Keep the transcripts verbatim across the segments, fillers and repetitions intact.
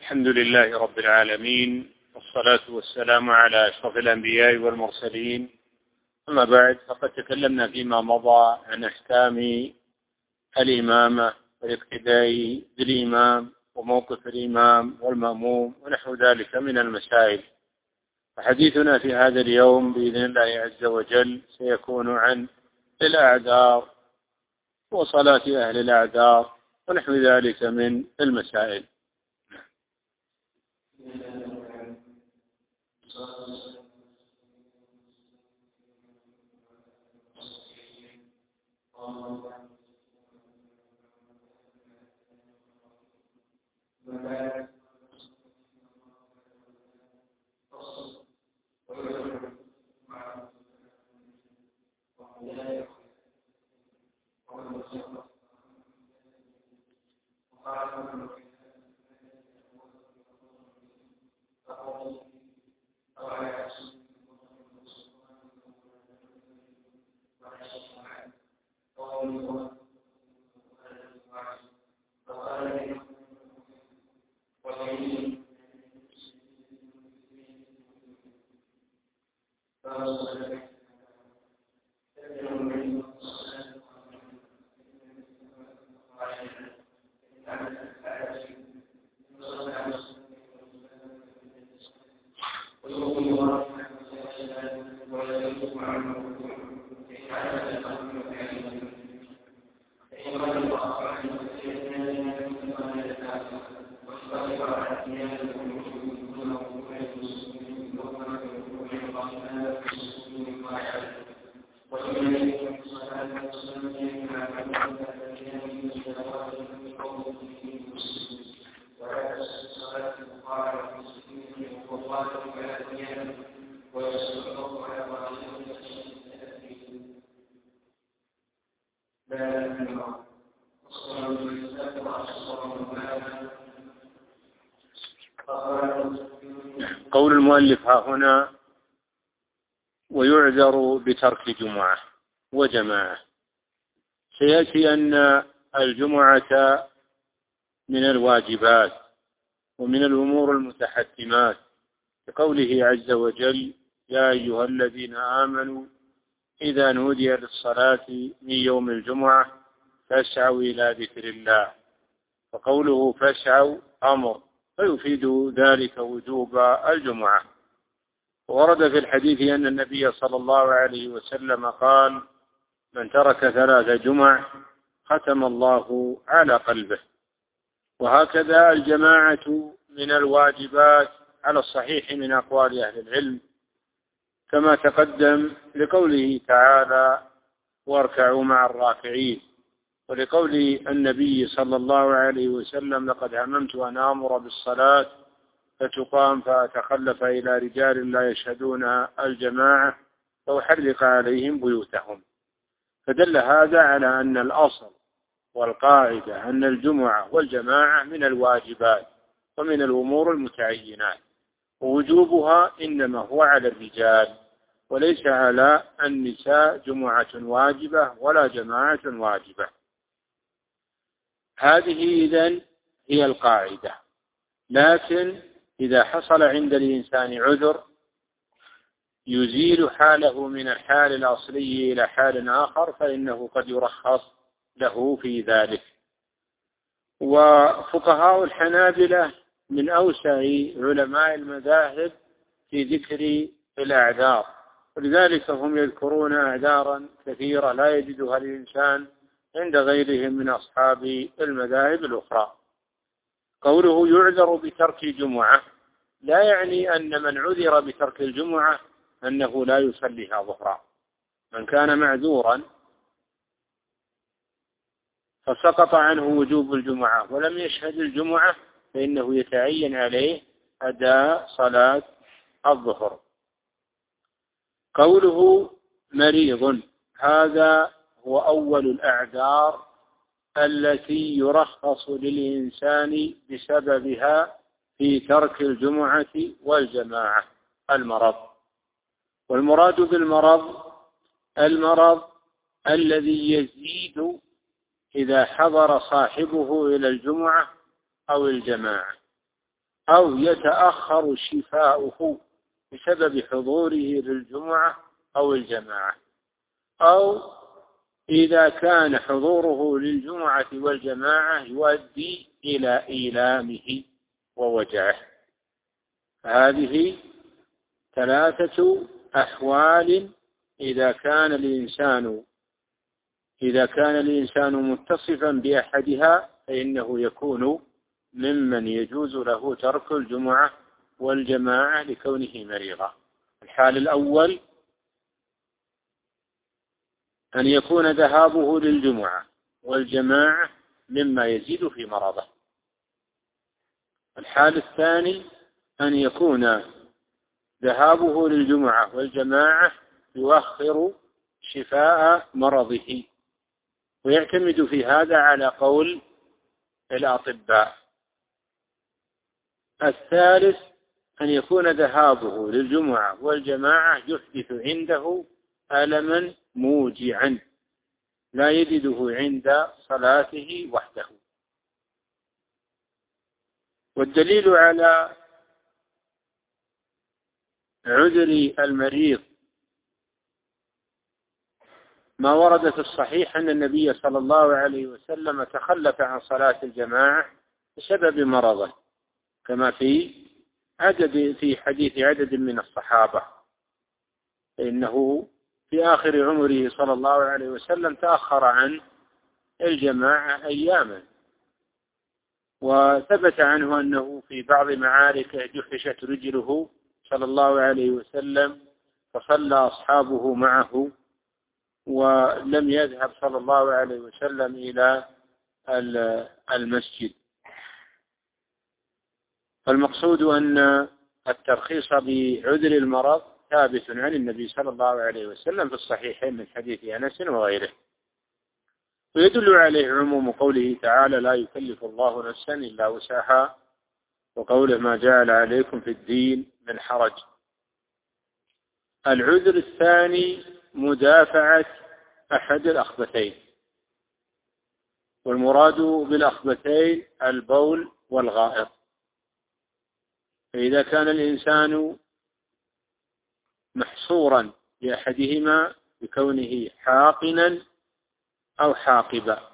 الحمد لله رب العالمين، والصلاة والسلام على أشرف الأنبياء والمرسلين. أما بعد، فقد تكلمنا فيما مضى عن أحكام الإمامة والاقتداء بالإمام وموقف الإمام والمأموم ونحو ذلك من المسائل. وحديثنا في هذا اليوم بإذن الله عز وجل سيكون عن الأعذار وصلاة أهل الأعذار ونحو ذلك من المسائل. قول المؤلف ها هنا: ويعذر بترك جمعة وجماعة. سيأتي أن الجمعة من الواجبات ومن الأمور المتحتمات، كقوله عز وجل: يا أيها الذين آمنوا إذا نودي للصلاة من يوم الجمعة فاسعوا إلى ذكر الله. فقوله فاسعوا أمر، فيفيد ذلك وجوب الجمعة. ورد في الحديث أن النبي صلى الله عليه وسلم قال: من ترك ثلاث جمع ختم الله على قلبه. وهكذا الجماعة من الواجبات على الصحيح من أقوال أهل العلم، كما تقدم لقوله تعالى: واركعوا مع الراكعين، ولقول النبي صلى الله عليه وسلم: لقد هممت أن آمر بالصلاة فتقام فأتخلف إلى رجال لا يشهدون الجماعة فأحرق عليهم بيوتهم. فدل هذا على أن الأصل والقاعدة أن الجمعة والجماعة من الواجبات ومن الأمور المتعينات، ووجوبها إنما هو على الرجال وليس على النساء جمعة واجبة ولا جماعة واجبة. هذه إذن هي القاعدة. لكن إذا حصل عند الإنسان عذر يزيل حاله من الحال الأصلي إلى حال آخر فإنه قد يرخص له في ذلك. وفقهاء الحنابلة من أوسع علماء المذاهب في ذكر الأعذار، ولذلك هم يذكرون أعذارا كثيرة لا يجدها الإنسان عند غيرهم من أصحاب المذاهب الأخرى. قوله يعذر بترك جمعة لا يعني أن من عذر بترك الجمعة أنه لا يصليها ظهرا. من كان معذورا فسقط عنه وجوب الجمعة ولم يشهد الجمعة فإنه يتعين عليه أداء صلاة الظهر. قوله مريض، هذا هو أول الأعذار التي يرخص للإنسان بسببها في ترك الجمعة والجماعة: المرض. والمراد بالمرض المرض الذي يزيد إذا حضر صاحبه إلى الجمعة أو الجماعة. أو يتأخر شفاؤه بسبب حضوره للجمعة أو الجماعة، أو إذا كان حضوره للجمعة والجماعة يؤدي إلى إيلامه ووجعه. هذه ثلاثة أحوال إذا كان الإنسان إذا كان الإنسان متصفا بأحدها فإنه يكون ممن يجوز له ترك الجمعة والجماعة لكونه مريضا. الحال الأول أن يكون ذهابه للجمعة والجماعة مما يزيد في مرضه. الحال الثاني أن يكون ذهابه للجمعة والجماعة يؤخر شفاء مرضه، ويعتمد في هذا على قول الأطباء. الثالث أن يكون ذهابه للجمعة والجماعة يحدث عنده ألما موجعا لا يجده عند صلاته وحده. والدليل على عذر المريض ما ورد في الصحيح أن النبي صلى الله عليه وسلم تخلف عن صلاة الجماعة بسبب مرضه، كما في عدد في حديث عدد من الصحابة، إنه في آخر عمره صلى الله عليه وسلم تأخر عن الجماعة أياما. وثبت عنه أنه في بعض معاركه جحشت رجله صلى الله عليه وسلم فصلى أصحابه معه، ولم يذهب صلى الله عليه وسلم إلى المسجد. فالمقصود أن الترخيص بعذر المرض ثابت عن النبي صلى الله عليه وسلم في الصحيحين من حديث أنس وغيره. ويدل عليه عموم قوله تعالى: لا يكلف الله نفسا إلا وسعها، وقوله: ما جعل عليكم في الدين من حرج. العذر الثاني مدافعة أحد الأخبثين، والمراد بالأخبثين البول والغائط. فإذا كان الإنسان محصورا بأحدهما بكونه حاقنا أو حاقبا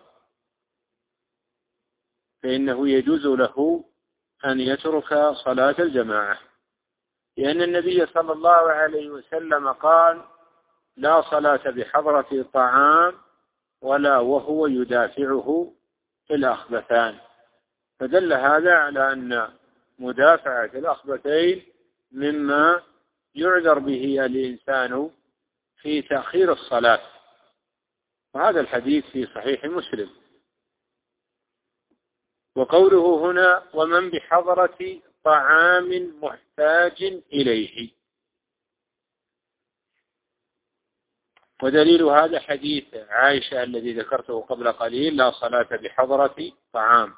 فإنه يجوز له أن يترك صلاة الجماعة، لأن النبي صلى الله عليه وسلم قال: لا صلاة بحضرة طعام ولا وهو يدافعه الأخبثان. فدل هذا على أن مدافعة الأخبثين مما يعذر به الإنسان في تأخير الصلاة، وهذا الحديث في صحيح مسلم. وقوله هنا: ومن بحضرة طعام محتاج إليه، ودليل هذا حديث عائشة الذي ذكرته قبل قليل: لا صلاة بحضرة طعام.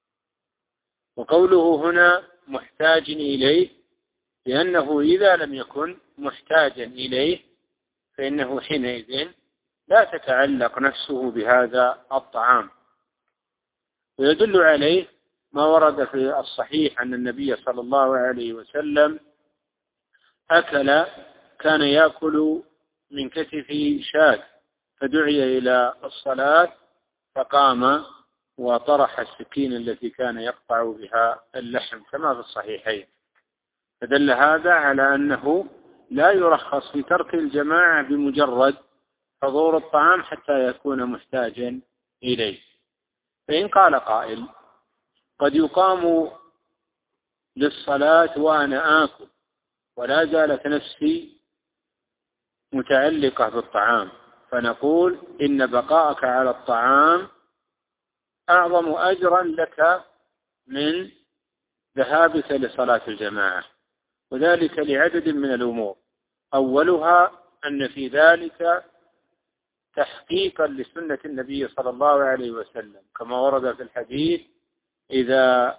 وقوله هنا محتاج إليه لأنه إذا لم يكن محتاجا إليه فإنه حينئذ لا تتعلق نفسه بهذا الطعام. ويدل عليه ما ورد في الصحيح أن النبي صلى الله عليه وسلم أكل كان يأكل من كتف شاة، فدعي إلى الصلاة فقام وطرح السكين التي كان يقطع بها اللحم كما في الصحيحين. فدل هذا على أنه لا يرخص في ترك الجماعة بمجرد حضور الطعام حتى يكون محتاجا إليه. فإن قال قائل: قد يقام للصلاة وأنا آكل ولا زالت نفسي متعلقة بالطعام، فنقول: إن بقاءك على الطعام أعظم أجرا لك من ذهابك لصلاة الجماعة، وذلك لعدد من الأمور. أولها أن في ذلك تحقيقا لسنة النبي صلى الله عليه وسلم، كما ورد في الحديث: إذا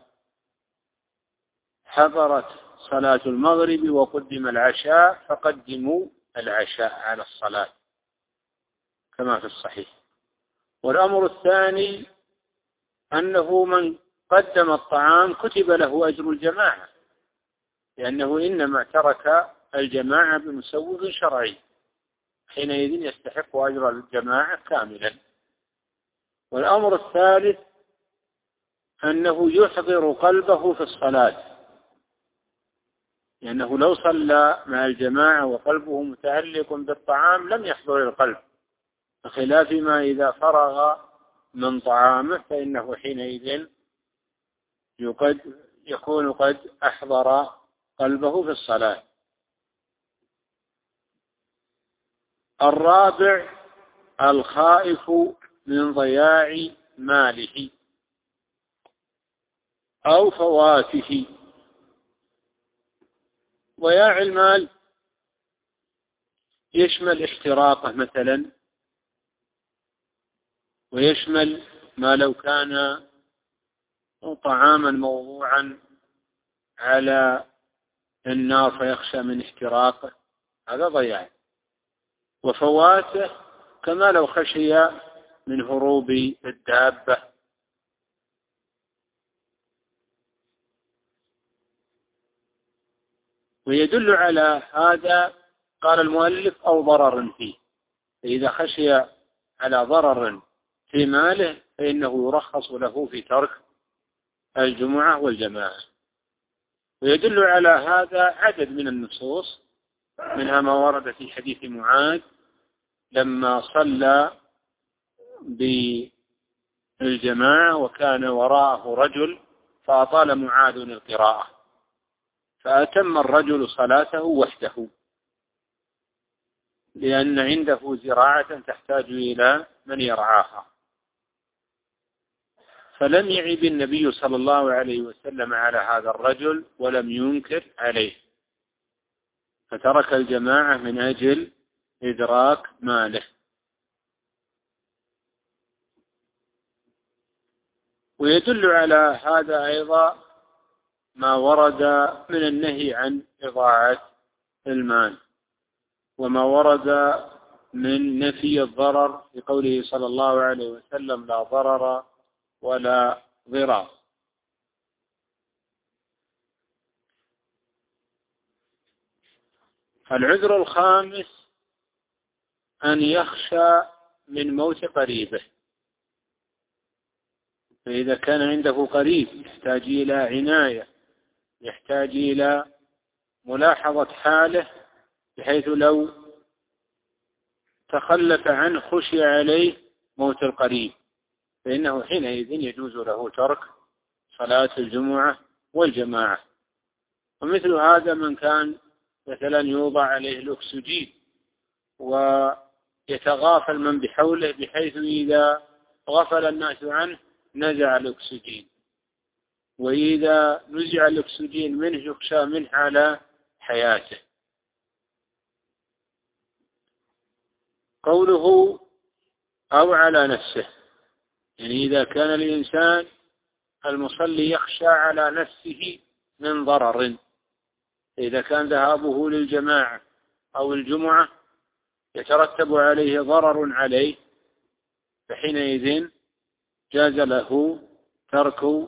حضرت صلاة المغرب وقدم العشاء فقدموا العشاء على الصلاة، كما في الصحيح. والأمر الثاني أنه من قدم الطعام كتب له أجر الجماعة، لأنه إنما ترك الجماعة بمسوغ شرعي، حينئذ يستحق أجر الجماعة كاملا. والأمر الثالث أنه يحضر قلبه في الصلاة، لأنه لو صلى مع الجماعة وقلبه متعلق بالطعام لم يحضر القلب، بخلاف ما إذا فرغ من طعامه فإنه حينئذ يقد يكون قد أحضر قلبه في الصلاة. الرابع الخائف من ضياع ماله أو فواته. ضياع المال يشمل احتراقه مثلا، ويشمل ما لو كان طعاما موضوعا على النار فيخشى من احتراقه، هذا ضياع. وفواته كما لو خشي من هروب الدابة. ويدل على هذا قال المؤلف أو ضرر فيه، فإذا خشي على ضرر في ماله فإنه يرخص له في ترك الجمعة والجماعة. ويدل على هذا عدد من النصوص، منها ما ورد في حديث معاذ لما صلى بالجماعة وكان وراءه رجل فأطال معاذ القراءة فأتم الرجل صلاته وحده، لأن عنده زراعة تحتاج إلى من يرعاها. فلم يعب النبي صلى الله عليه وسلم على هذا الرجل ولم ينكر عليه، فترك الجماعة من أجل إدراك ماله. ويدل على هذا أيضا ما ورد من النهي عن إضاعة المال، وما ورد من نفي الضرر في قوله صلى الله عليه وسلم لا ضرر ولا ضرار. العذر الخامس أن يخشى من موت قريبه، فإذا كان عنده قريب يحتاج إلى عناية، يحتاج إلى ملاحظة حاله، بحيث لو تخلف عنه خشي عليه موت القريب، فإنه حينئذ يجوز له ترك صلاة الجمعة والجماعة. ومثل هذا من كان مثلا يوضع عليه الأكسجين ويتغافل من بحوله، بحيث إذا غفل الناس عنه نزع الأكسجين، وإذا نزع الأكسجين منه يخشى منه على حياته. قوله أو على نفسه، يعني إذا كان الإنسان المصلي يخشى على نفسه من ضرر، إذا كان ذهابه للجماعة أو الجمعة يترتب عليه ضرر عليه، فحينئذ جاز له ترك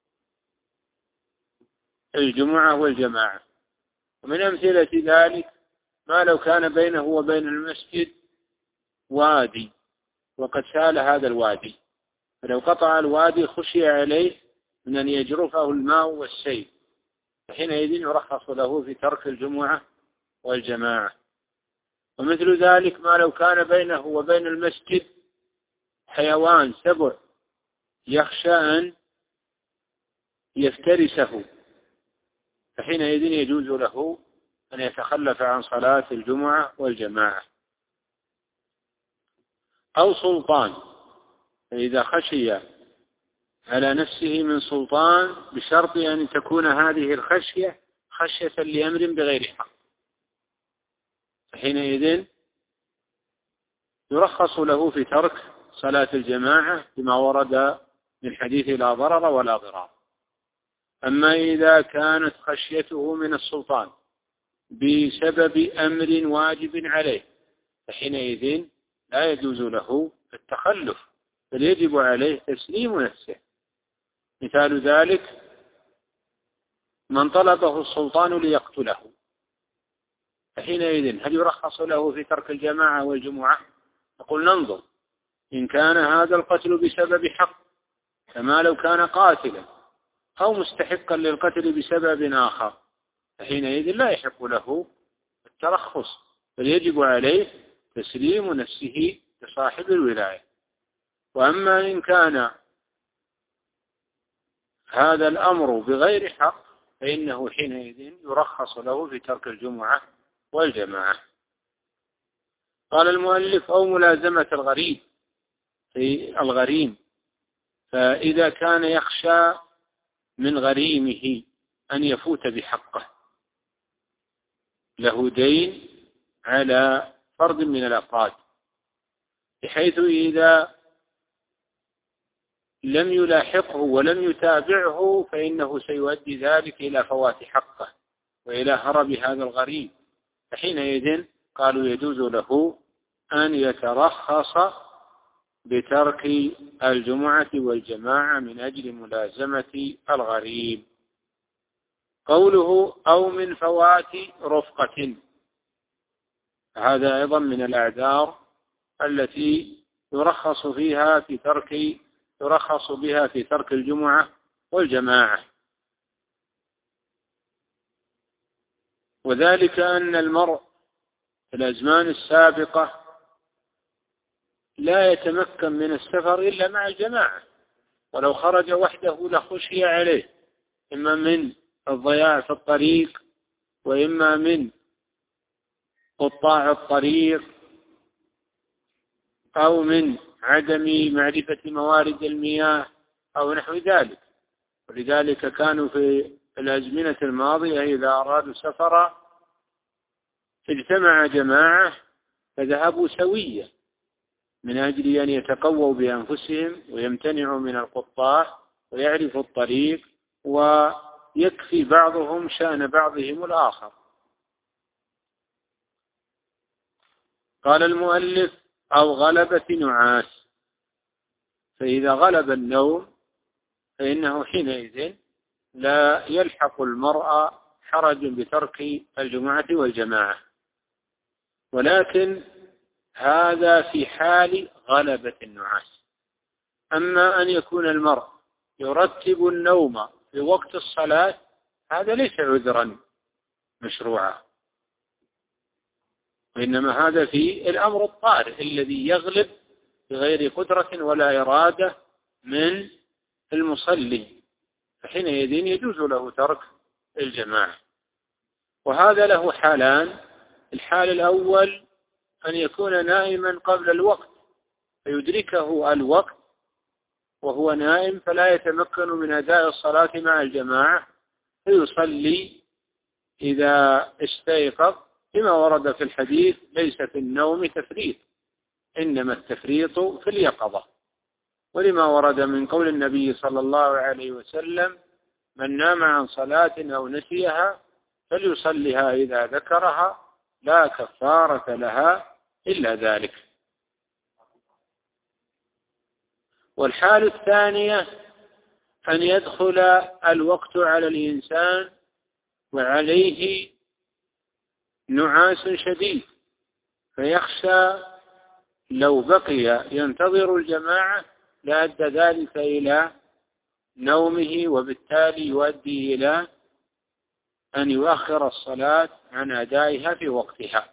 الجمعة والجماعة. ومن أمثلة ذلك ما لو كان بينه وبين المسجد وادي وقد سال هذا الوادي، فلو قطع الوادي خشي عليه من أن يجرفه الماء والسيل، فحينئذ يرخص له في ترك الجمعة والجماعة. ومثل ذلك ما لو كان بينه وبين المسجد حيوان سبع يخشى أن يفترسه، فحينئذ يجوز له أن يتخلف عن صلاة الجمعة والجماعة. أو سلطان، فإذا خشي على نفسه من سلطان بشرط أن تكون هذه الخشية خشية لأمر بغير حق، فحينئذ يرخص له في ترك صلاة الجماعة بما ورد من حديث لا ضرر ولا ضرار. أما إذا كانت خشيته من السلطان بسبب أمر واجب عليه، فحينئذ لا يجوز له التخلف، بل يجب عليه تسليم نفسه مثال ذلك من طلبه السلطان ليقتله، فحينئذ هل يرخص له في ترك الجماعة والجمعة؟ نقول ننظر، إن كان هذا القتل بسبب حق كما لو كان قاتلا، أو مستحقا للقتل بسبب آخر، فحينئذ لا يحق له الترخص، بل يجب عليه تسليم نفسه لصاحب الولاية. وأما إن كان هذا الأمر بغير حق فإنه حينئذ يرخص له في ترك الجمعة والجماعة. قال المؤلف: أو ملازمة الغريب في الغريم، فإذا كان يخشى من غريمه أن يفوت بحقه، له دين على فرد من الأفراد، بحيث إذا لم يلاحقه ولم يتابعه فإنه سيؤدي ذلك إلى فوات حقه وإلى هرب هذا الغريم، فحينئذ قالوا يجوز له أن يترخص بترك الجمعة والجماعة من أجل ملازمة الغريب. قوله: أو من فوات رفقة، هذا أيضا من الأعذار التي يرخص فيها في ترك يرخص بها في ترك الجمعة والجماعة، وذلك أن المرء في الأزمان السابقة لا يتمكن من السفر إلا مع الجماعة، ولو خرج وحده لخشي عليه، إما من الضياع في الطريق، وإما من قطاع الطريق، أو من عدم معرفة موارد المياه أو نحو ذلك. ولذلك كانوا في الأزمنة الماضية إذا أرادوا سفرا اجتمع جماعة فذهبوا سوية من أجل أن يتقووا بأنفسهم ويمتنعوا من القطاع ويعرفوا الطريق، ويكفي بعضهم شأن بعضهم الآخر. قال المؤلف: أو غلبة نعاس، فإذا غلب النوم فإنه حينئذ لا يلحق المرء حرج بترك الجمعة والجماعة، ولكن هذا في حال غلبة النعاس. أما أن يكون المرء يرتب النوم في وقت الصلاة هذا ليس عذرا مشروعا، وإنما هذا في الأمر الطارئ الذي يغلب بغير قدرة ولا إرادة من المصلي، فحينئذ يجوز له ترك الجماعة. وهذا له حالان: الحال الأول أن يكون نائما قبل الوقت فيدركه الوقت وهو نائم فلا يتمكن من أداء الصلاة مع الجماعة، فيصلي إذا استيقظ، كما ورد في الحديث: ليس في النوم تفريط، إنما التفريط في اليقظة. ولما ورد من قول النبي صلى الله عليه وسلم: من نام عن صلاة أو نسيها فليصلها إذا ذكرها، لا كفارة لها إلا ذلك. والحال الثانية أن يدخل الوقت على الإنسان وعليه نعاس شديد، فيخشى لو بقي ينتظر الجماعة لأدى ذلك إلى نومه، وبالتالي يؤدي إلى أن يؤخر الصلاة عن أدائها في وقتها،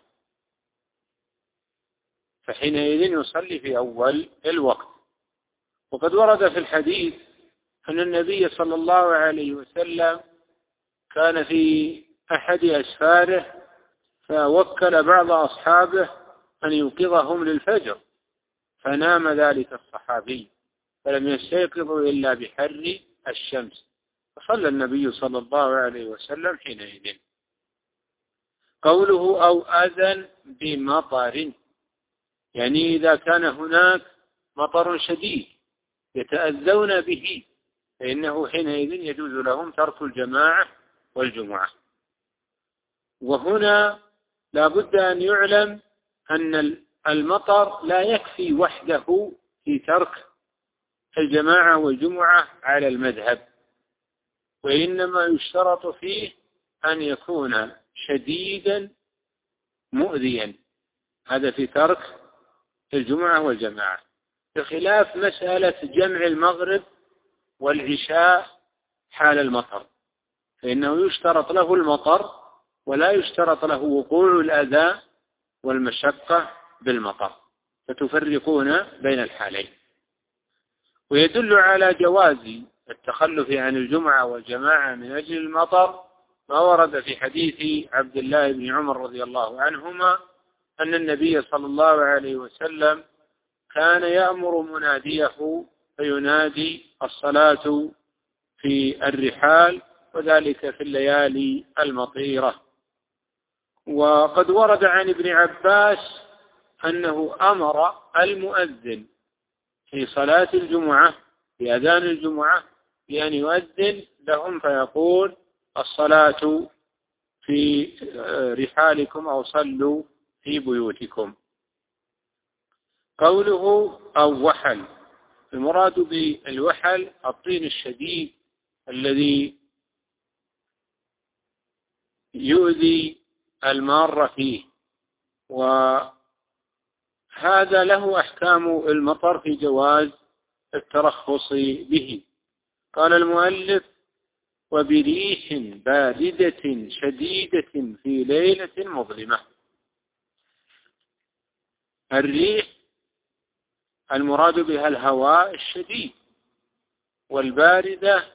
فحينئذ يصلي في أول الوقت. وقد ورد في الحديث أن النبي صلى الله عليه وسلم كان في أحد أسفاره فوكل بعض أصحابه أن يوقظهم للفجر، فنام ذلك الصحابي فلم يستيقظوا إلا بحر الشمس، فصلى النبي صلى الله عليه وسلم حينئذ. قوله: أو أذى بمطر، يعني إذا كان هناك مطر شديد يتأذون به فإنه حينئذ يجوز لهم ترك الجماعة والجمعة. وهنا لا بد أن يعلم أن المطر لا يكفي وحده في ترك الجماعة والجمعة على المذهب، وإنما يشترط فيه أن يكون شديدا مؤذيا، هذا في ترك الجمعة والجماعة، بخلاف مسألة جمع المغرب والعشاء حال المطر، فإنه يشترط له المطر ولا يشترط له وقوع الأذى والمشقة بالمطر، فتفرقون بين الحالين. ويدل على جواز التخلف عن الجمعة والجماعة من أجل المطر ما ورد في حديث عبد الله بن عمر رضي الله عنهما أن النبي صلى الله عليه وسلم كان يأمر مناديه فينادي الصلاة في الرحال، وذلك في الليالي المطيرة. وقد ورد عن ابن عباس أنه أمر المؤذن في صلاة الجمعة في أذان الجمعة بأن يؤذن لهم فيقول الصلاة في رحالكم أو صلوا في بيوتكم. قوله أو وحل، المراد بالوحل الطين الشديد الذي يؤذي المار فيه، وهذا له أحكام المطر في جواز الترخص به. قال المؤلف وبريح باردة شديدة في ليلة مظلمة. الريح المراد بها الهواء الشديد، والباردة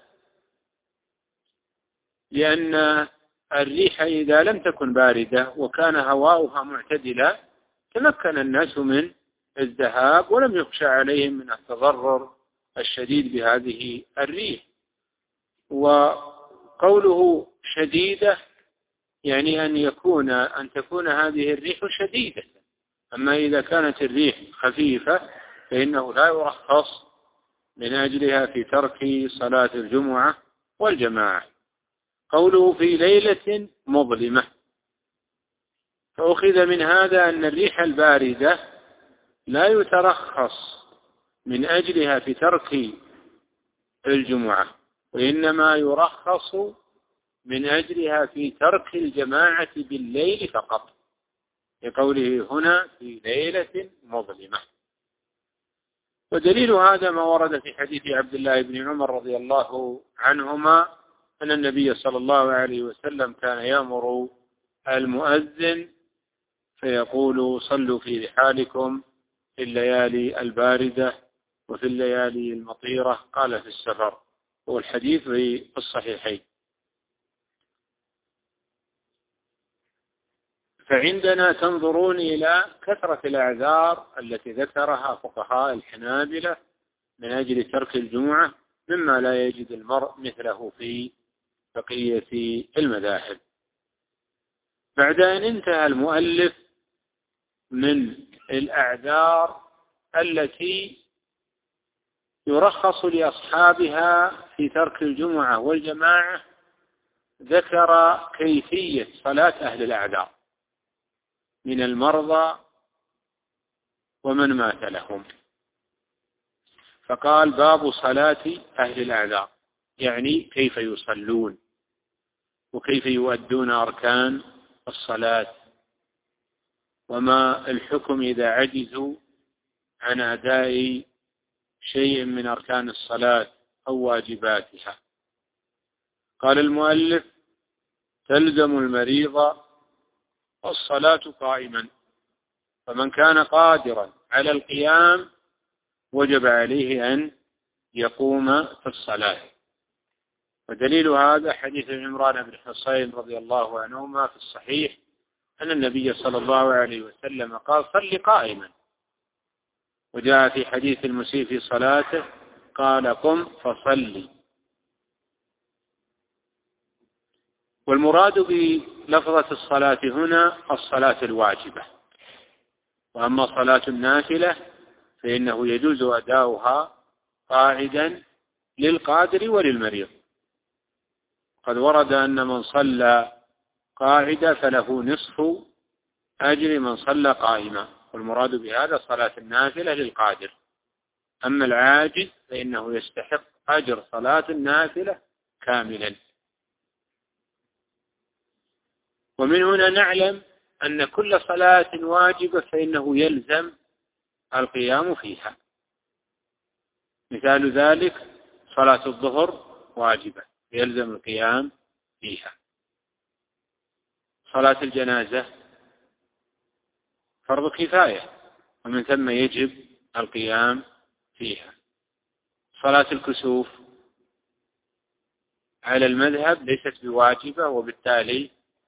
لأن الريح إذا لم تكن باردة وكان هواؤها معتدلا تمكن الناس من الذهاب ولم يخشى عليهم من التضرر الشديد بهذه الريح. وقوله شديدة يعني أن يكون أن تكون هذه الريح شديدة، أما إذا كانت الريح خفيفة فإنه لا يرخص من أجلها في ترك صلاة الجمعة والجماعة. قوله في ليلة مظلمة، فأخذ من هذا أن الريح الباردة لا يترخص من أجلها في ترك الجمعة، وإنما يرخص من أجلها في ترك الجماعة بالليل فقط، لقوله هنا في ليلة مظلمة. ودليل هذا ما ورد في حديث عبد الله بن عمر رضي الله عنهما أن النبي صلى الله عليه وسلم كان يأمر المؤذن فيقول صلوا في رحالكم في الليالي الباردة وفي الليالي المطيرة، قال في السفر، والحديث في الصحيحين. فعندنا تنظرون إلى كثرة الأعذار التي ذكرها فقهاء الحنابلة من أجل ترك الجمعة مما لا يجد المرء مثله في بقية المذاهب. بعد أن انتهى المؤلف من الأعذار التي يرخص لأصحابها في ترك الجمعة والجماعة، ذكر كيفية صلاة أهل الأعذار من المرضى ومن مات لهم، فقال باب صلاة أهل الأعذار، يعني كيف يصلون وكيف يؤدون أركان الصلاة، وما الحكم إذا عجزوا عن أداء شيء من أركان الصلاة أو واجباتها. قال المؤلف تلزم المريض الصلاة قائما، فمن كان قادرا على القيام وجب عليه أن يقوم في الصلاة. ودليل هذا حديث عمران بن حصين رضي الله عنهما في الصحيح أن النبي صلى الله عليه وسلم قال صل قائما، وجاء في حديث المسيء في صلاته قال قم فصلي. والمراد بلفظة الصلاة هنا الصلاة الواجبة، وأما صلاة النافلة فإنه يجوز أداؤها قاعدا للقادر وللمريض. قد ورد أن من صلى قاعدا فله نصف أجر من صلى قائما، والمراد بهذا صلاة النافلة للقادر. أما العاجز فإنه يستحق أجر صلاة النافلة كاملا. ومن هنا نعلم أن كل صلاة واجبة فإنه يلزم القيام فيها. مثال ذلك صلاة الظهر واجبة يلزم القيام فيها. صلاة الجنازة فرض كفاية ومن ثم يجب القيام فيها. صلاة الكسوف على المذهب ليست بواجبة وبالتالي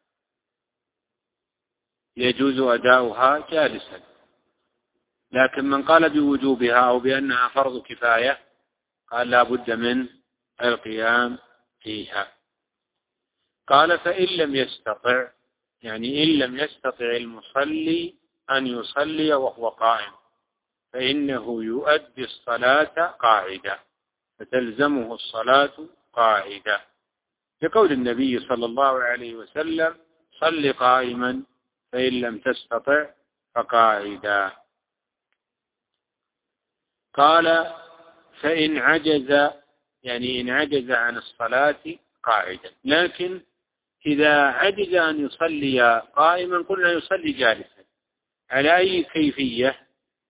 يجوز أداؤها جالسا، لكن من قال بوجوبها أو بأنها فرض كفاية قال لا بد من القيام فيها. قال فإن لم يستطع، يعني إن لم يستطع المصلي أن يصلي وهو قائم فإنه يؤدي الصلاة قاعدة، فتلزمه الصلاة قاعدة، لقول النبي صلى الله عليه وسلم صل قائما فإن لم تستطع فقاعدا. قال فإن عجز، يعني إن عجز عن الصلاة قاعدا، لكن إذا عجز أن يصلي قائما قلنا يصلي جالسا. على أي كيفية؟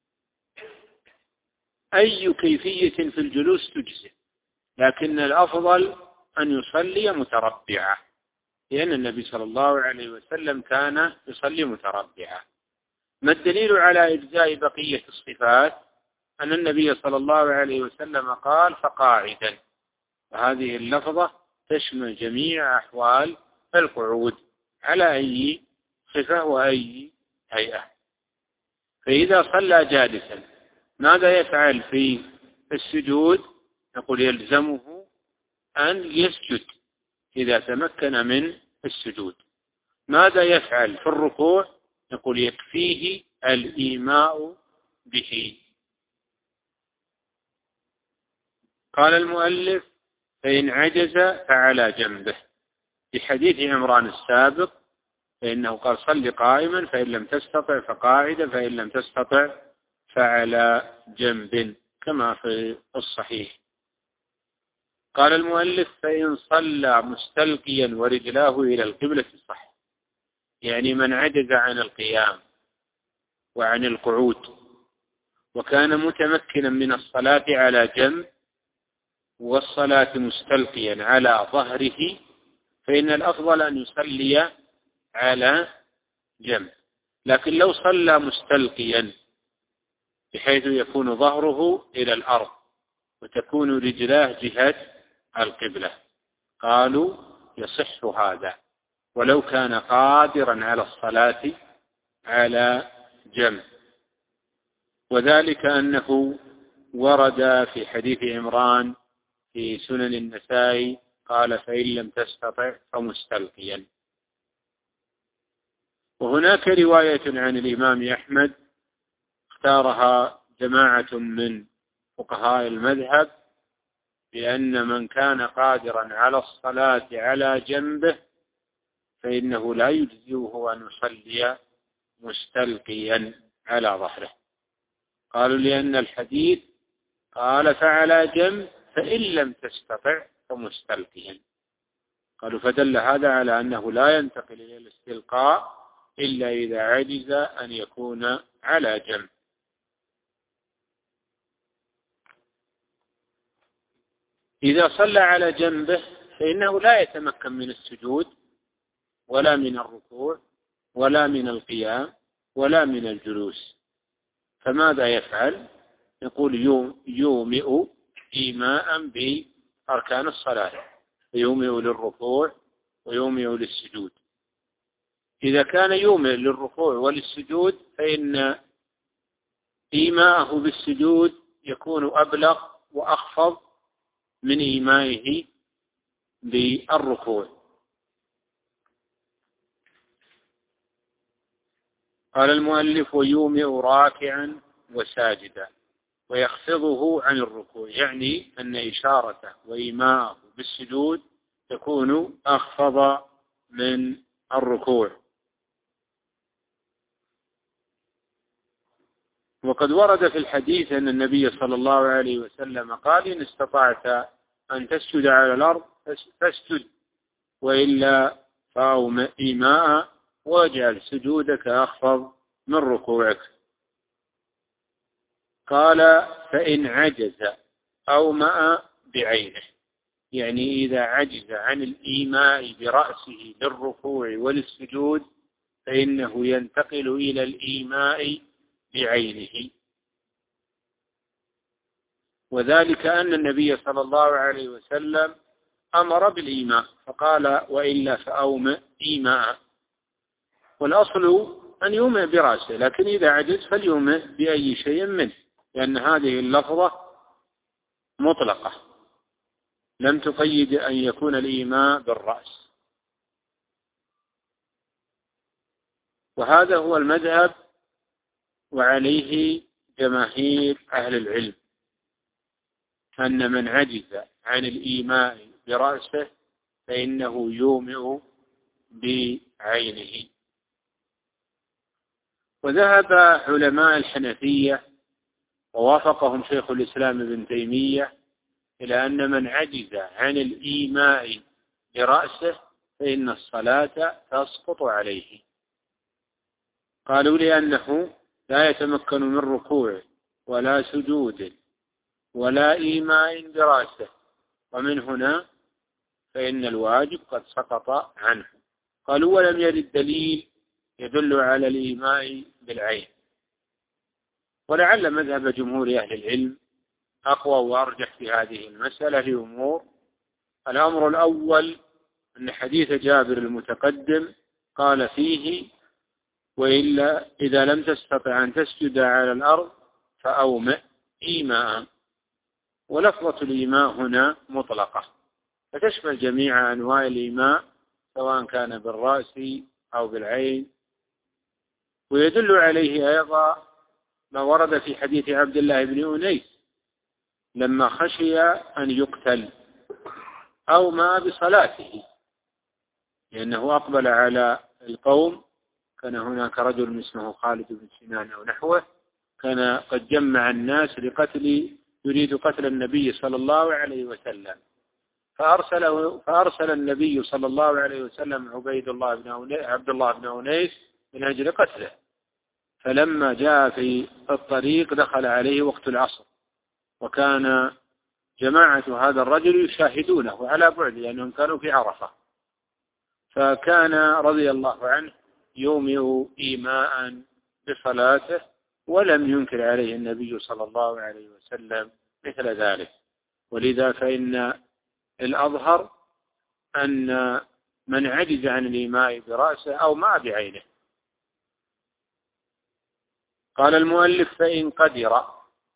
أي كيفية في الجلوس تجزئ، لكن الأفضل أن يصلي متربعا، لأن النبي صلى الله عليه وسلم كان يصلي متربعا. ما الدليل على إجزاء بقية الصفات؟ أن النبي صلى الله عليه وسلم قال فقاعدا، وهذه اللفظة تشمل جميع أحوال القعود على أي صفة وأي هيئة. فإذا صلى جالسا ماذا يفعل في السجود؟ نقول يلزمه أن يسجد إذا تمكن من السجود. ماذا يفعل في الركوع؟ نقول يكفيه الإيماء به. قال المؤلف فإن عجز فعلى جنبه، في حديث عمران السابق فإنه قال صل قائما فإن لم تستطع فقاعدا فإن لم تستطع فعلى جنب كما في الصحيح. قال المؤلف فإن صلى مستلقيا ورجلاه إلى القبلة صح، يعني من عجز عن القيام وعن القعود وكان متمكنا من الصلاة على جنب والصلاة مستلقيا على ظهره فإن الأفضل أن يصلي على جنب. لكن لو صلى مستلقيا بحيث يكون ظهره إلى الأرض وتكون رجلاه جهة القبلة قالوا يصح هذا ولو كان قادرا على الصلاة على جنب. وذلك أنه ورد في حديث عمران في سنن النسائي قال فإن لم تستطع فمستلقيا. وهناك رواية عن الإمام أحمد اختارها جماعة من فقهاء المذهب بأن من كان قادرا على الصلاة على جنبه فإنه لا يجزئه أن يصلي مستلقيا على ظهره. قالوا لأن الحديث قال فعلى جنب فإن لم تستطع فمستلقيا، قالوا فدل هذا على أنه لا ينتقل إلى الاستلقاء إلا إذا عجز أن يكون على جنب. إذا صلى على جنبه فإنه لا يتمكن من السجود ولا من الركوع ولا من القيام ولا من الجلوس، فماذا يفعل؟ يقول يومئ إيماء بأركان الصلاة، يومئ للركوع ويومئ للسجود. إذا كان يومئ للركوع وللسجود فإن إيماءه بالسجود يكون أبلغ وأخفض من إيمائه بالركوع. قال المؤلف ويومئ راكعا وساجدا ويخفضه عن الركوع، يعني أن إشارته وإيماءه بالسجود تكون أخفض من الركوع. وقد ورد في الحديث أن النبي صلى الله عليه وسلم قال: إن استطعت أن تسجد على الأرض فاسجد، وإلا فأومئ إيماء واجعل سجودك أخفض من ركوعك. قال: فإن عجز أومأ بعينه، يعني إذا عجز عن الإيماء برأسه للركوع وللسجود فإنه ينتقل إلى الإيماء بعينه. وذلك أن النبي صلى الله عليه وسلم أمر بالإيماء فقال: وإلا فأومئ إيماء. والأصل أن يومئ برأسه، لكن إذا عجز فليومئ بأي شيء منه، لأن هذه اللفظة مطلقة لم تقيد أن يكون الإيماء بالرأس. وهذا هو المذهب وعليه جماهير أهل العلم، أن من عجز عن الإيماء برأسه فإنه يومئ بعينه. وذهب علماء الحنفية ووافقهم شيخ الإسلام ابن تيمية إلى أن من عجز عن الإيماء برأسه فإن الصلاة تسقط عليه. قالوا لأنه لا يتمكن من ركوع ولا سجود ولا إيماء برأسه، ومن هنا فإن الواجب قد سقط عنه. قالوا: ولم يرد دليل يدل على الإيماء بالعين. ولعل مذهب جمهور أهل العلم أقوى وأرجح في هذه المسألة لأمور. الأمر الأول أن حديث جابر المتقدم قال فيه: وإلا إذا لم تستطع أن تسجد على الأرض فأومئ إيماء. ولفظة الإيماء هنا مطلقة فتشمل جميع أنواع الإيماء سواء كان بالرأس أو بالعين. ويدل عليه أيضا ما ورد في حديث عبد الله بن أنيس لما خشي أن يقتل أو ما بصلاته، لأنه أقبل على القوم. كان هناك رجل اسمه خالد بن سنان أو نحوه، كان قد جمع الناس لقتل يريد قتل النبي صلى الله عليه وسلم، فأرسله فأرسل النبي صلى الله عليه وسلم عبيد الله بن أونيس عبد الله بن أونيس من أجل قتله. فلما جاء في الطريق دخل عليه وقت العصر، وكان جماعة هذا الرجل يشاهدونه على بعد لأنهم كانوا في عرفة، فكان رضي الله عنه يومئ إيماء بصلاته، ولم ينكر عليه النبي صلى الله عليه وسلم مثل ذلك. ولذا فإن الأظهر أن من عجز عن الإيماء برأسه أو ما بعينه. قال المؤلف: فإن قدر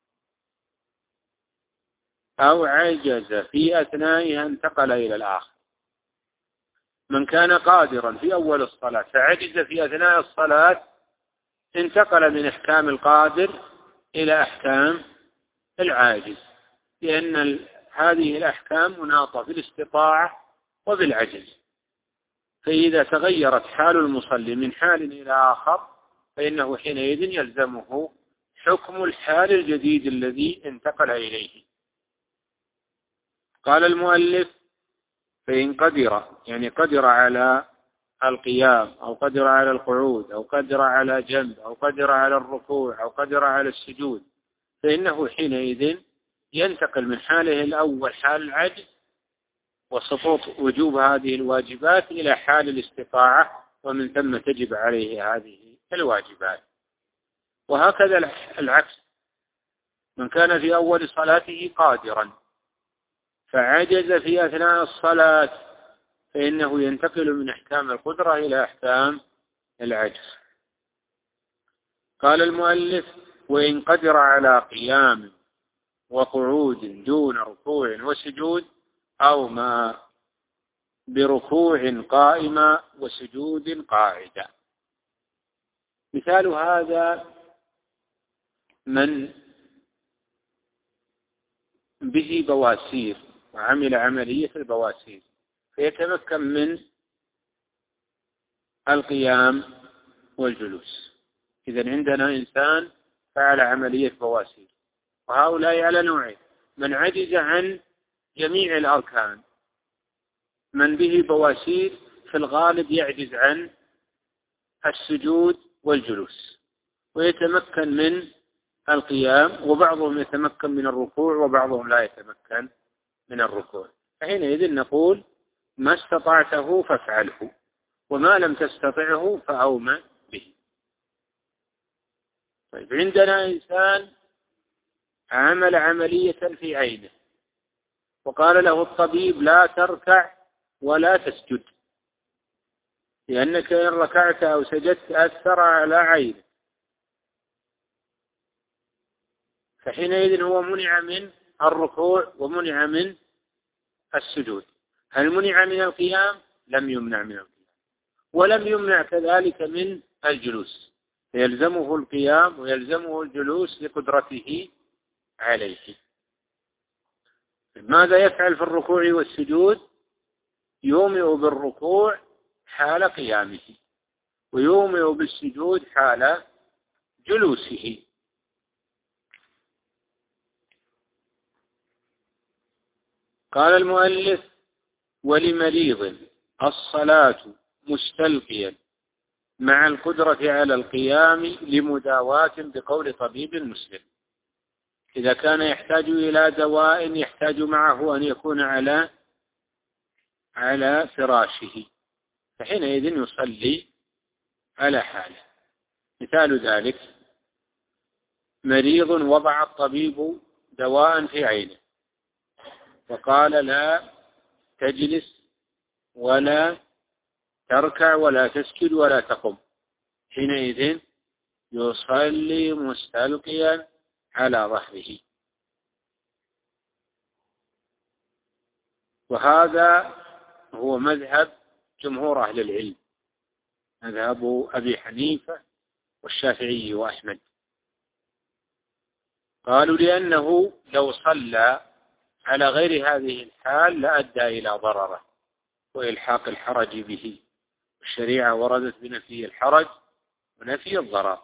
أو عجز في أثنائها انتقل إلى الآخر. من كان قادرا في أول الصلاة فعجز في أثناء الصلاة انتقل من أحكام القادر إلى أحكام العاجز، لأن هذه الأحكام مناطة بالاستطاعة وبالعجز. فإذا تغيرت حال المصلي من حال إلى آخر فإنه حينئذ يلزمه حكم الحال الجديد الذي انتقل إليه. قال المؤلف: فإن قدر، يعني قدر على القيام أو قدر على القعود أو قدر على جنب أو قدر على الركوع أو قدر على السجود، فإنه حينئذ ينتقل من حاله الأول حال العجز وسقوط وجوب هذه الواجبات إلى حال الاستطاعة، ومن ثم تجب عليه هذه الواجبات. وهكذا العكس، من كان في أول صلاته قادرا فعجز في أثناء الصلاة فإنه ينتقل من أحكام القدرة إلى أحكام العجز. قال المؤلف: وإن قدر على قيام وقعود دون ركوع وسجود أو ما بركوع قائما وسجود قاعدا. مثال هذا من به بواسير وعمل عملية البواسير فيتمكن من القيام والجلوس. إذن عندنا إنسان فعل عملية بواسير. وهؤلاء على نوعين: من عجز عن جميع الأركان، من به بواسير في الغالب يعجز عن السجود والجلوس ويتمكن من القيام، وبعضهم يتمكن من الركوع وبعضهم لا يتمكن من الركوع. فحينئذ نقول: ما استطعته فافعله، وما لم تستطعه فأومأ به. طيب، عندنا إنسان عمل عملية في عينه وقال له الطبيب: لا تركع ولا تسجد، لأنك إن ركعت أو سجدت أثر على عينك. فحينئذ هو منع من الركوع ومنع من السجود. هل منع من القيام؟ لم يمنع من القيام، ولم يمنع كذلك من الجلوس، فيلزمه القيام ويلزمه الجلوس لقدرته عليه. ماذا يفعل في الركوع والسجود؟ يومئ بالركوع حال قيامه، ويومئ بالسجود حال جلوسه. قال المؤلف: ولمريض الصلاة مستلقيا مع القدرة على القيام لمداواة بقول طبيب مسلم. إذا كان يحتاج إلى دواء يحتاج معه أن يكون على على فراشه، فحينئذ يصلي على حاله. مثال ذلك: مريض وضع الطبيب دواء في عينه وقال: لا تجلس ولا تركع ولا تسجد ولا تقم. حينئذ يصلي مستلقيا على ظهره. وهذا هو مذهب جمهور أهل العلم، مذهب أبي حنيفة والشافعي وأحمد. قالوا: لأنه لو صلى على غير هذه الحال لأدى إلى ضرره وإلحاق الحرج به، الشريعة وردت بنفي الحرج ونفي الضرر.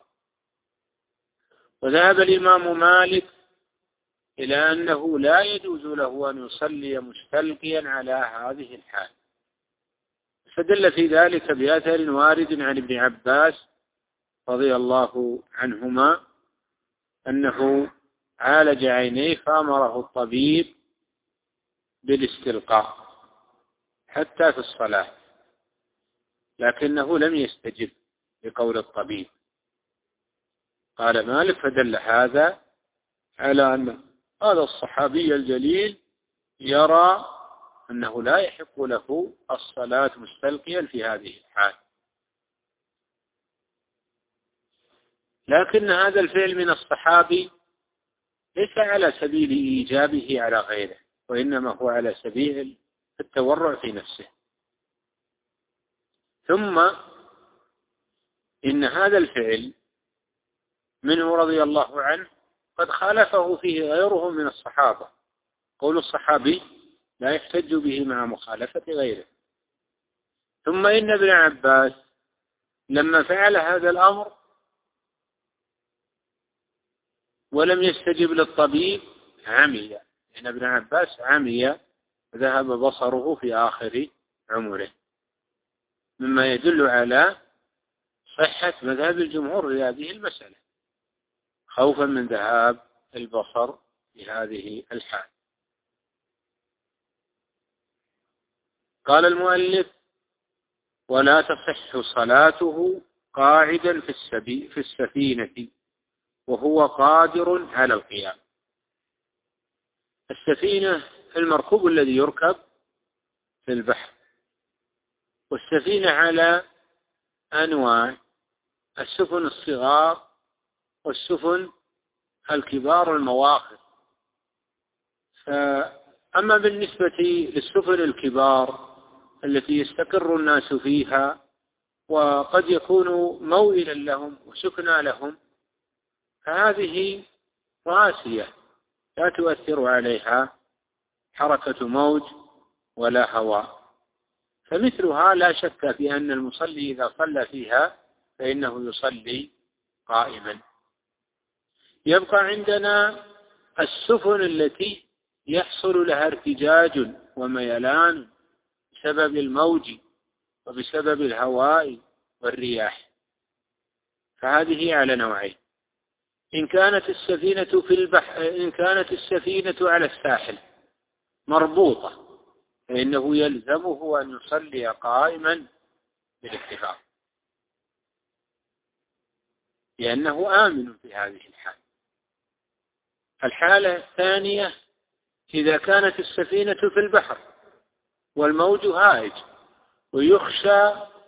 وذهب الإمام مالك إلى أنه لا يجوز له أن يصلي مستلقيا على هذه الحال، فدل في ذلك بأثر وارد عن ابن عباس رضي الله عنهما أنه عالج عينيه فأمره الطبيب بالاستلقاء حتى في الصلاة، لكنه لم يستجب لقول الطبيب. قال مالك: فدل هذا على أن هذا الصحابي الجليل يرى أنه لا يحق له الصلاة مستلقيا في هذه الحال. لكن هذا الفعل من الصحابي ليس على سبيل إيجابه على غيره، وإنما هو على سبيل التورع في نفسه. ثم إن هذا الفعل منه رضي الله عنه قد خالفه فيه غيره من الصحابة. قول الصحابي لا يحتج به مع مخالفة غيره. ثم إن ابن عباس لما فعل هذا الأمر ولم يستجب للطبيب عمي، إن ابن عباس عمي ذهب بصره في آخر عمره، مما يدل على صحة مذهب الجمهور في هذه المسألة، خوفا من ذهاب البصر في هذه الحال. قال المؤلف: ولا تصح صلاته قاعدا في السبي في السفينة وهو قادر على القيام. السفينة المركوب الذي يركب في البحر، والسفينة على أنواع: السفن الصغار والسفن الكبار المواخر. فأما بالنسبة للسفن الكبار التي يستقر الناس فيها وقد يكون موئلا لهم وسكنى لهم، فهذه راسية لا تؤثر عليها حركة موج ولا هواء، فمثلها لا شك في أن المصلي إذا صلى فيها فإنه يصلي قائما. يبقى عندنا السفن التي يحصل لها ارتجاج وميلان بسبب الموج وبسبب الهواء والرياح، فهذه على نوعين. إن كانت السفينة في البحر إن كانت السفينة على الساحل مربوطة فإنه يلزمه أن يصلي قائما بالاتفاق، لأنه آمن في هذه الحال. الحالة الثانية إذا كانت السفينة في البحر والموج هائج ويخشى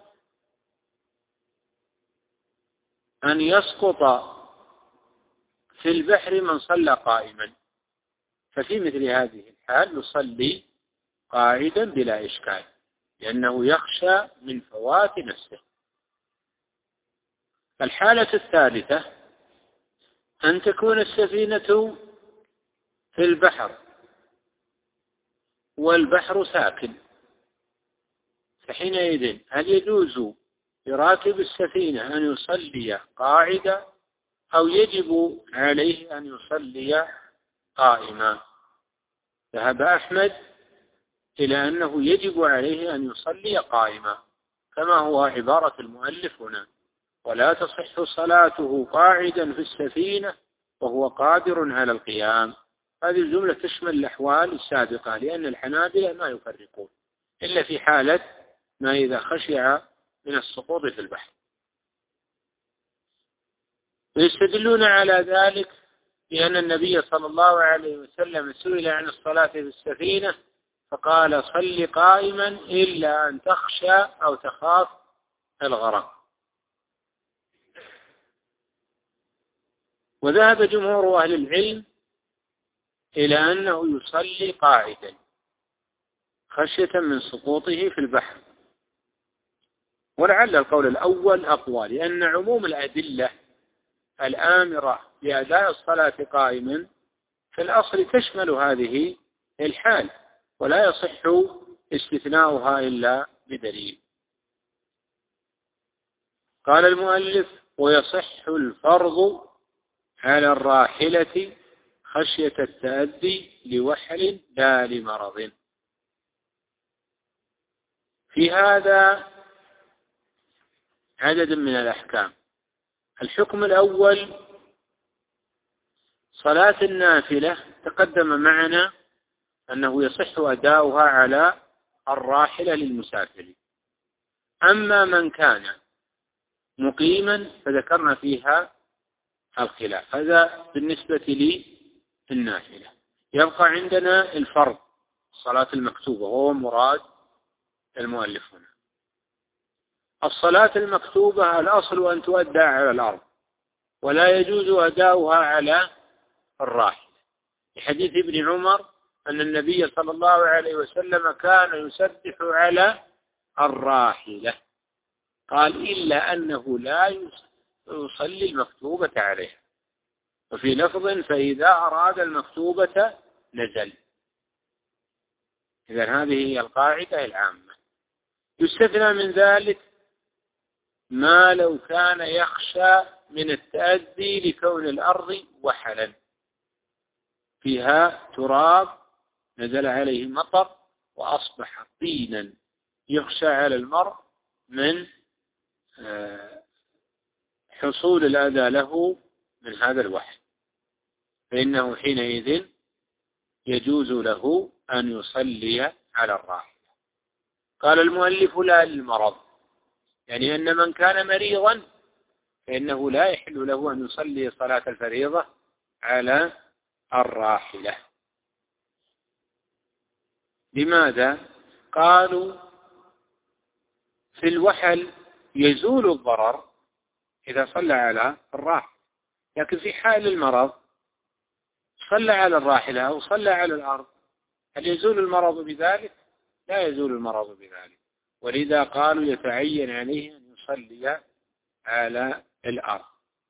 أن يسقط في البحر من صلى قائما، ففي مثل هذه الحال يصلي قاعدا بلا إشكال، لأنه يخشى من فوات نفسه. الحالة الثالثة أن تكون السفينة في البحر والبحر ساكن، فحينئذ هل يجوز لراكب السفينة أن يصلي قاعدا أو يجب عليه أن يصلي قائما؟ ذهب أحمد إلى أنه يجب عليه أن يصلي قائما، كما هو عبارة المؤلف هنا: ولا تصح صلاته قاعدا في السفينة وهو قادر على القيام. هذه الجملة تشمل الأحوال السابقة، لأن الحنابلة ما يفرقون إلا في حالة ما إذا خشع من السقوط في البحر. ويستدلون على ذلك لأن النبي صلى الله عليه وسلم سئل عن الصلاة في السفينة فقال: صل قائما إلا أن تخشى أو تخاف الغرق. وذهب جمهور أهل العلم إلى أنه يصلي قاعدا خشية من سقوطه في البحر، ولعل القول الأول أقوى، لأن عموم الأدلة الآمرة بأداء الصلاة قائما في الأصل تشمل هذه الحال، ولا يصح استثناؤها إلا بدليل. قال المؤلف: ويصح الفرض على الراحلة خشية التأذي لوحل لا لمرض. في هذا عدد من الأحكام. الحكم الأول: صلاة النافلة تقدم معنا أنه يصح أداؤها على الراحلة للمسافر. أما من كان مقيما فذكرنا فيها الخلاف، هذا بالنسبة للنافلة. يبقى عندنا الفرض، الصلاة المكتوبة، وهو مراد المؤلف هنا. الصلاة المكتوبة الأصل أن تؤدى على الأرض، ولا يجوز أداؤها على الراحلة، لحديث ابن عمر أن النبي صلى الله عليه وسلم كان يسبح على الراحلة، قال: إلا أنه لا يصلي المكتوبة عليها. وفي لفظ: فإذا أراد المكتوبة نزل. إذن هذه هي القاعدة العامة. يستثنى من ذلك ما لو كان يخشى من التأذي لكون الأرض وحلا فيها تراب نزل عليه مطر وأصبح طينا يخشى على المرء من حصول الأذى له من هذا الوحل، فإنه حينئذ يجوز له أن يصلي على الراحلة. قال المؤلف: لا للمرض، يعني أن من كان مريضا فإنه لا يحل له أن يصلي صلاة الفريضة على الراحلة. لماذا؟ قالوا: في الوحل يزول الضرر إذا صلى على الراحلة، لكن في حال المرض صلى على الراحلة أو صلى على الأرض، هل يزول المرض بذلك؟ لا يزول المرض بذلك، ولذا قالوا يتعين عليه أن يصلي على الأرض.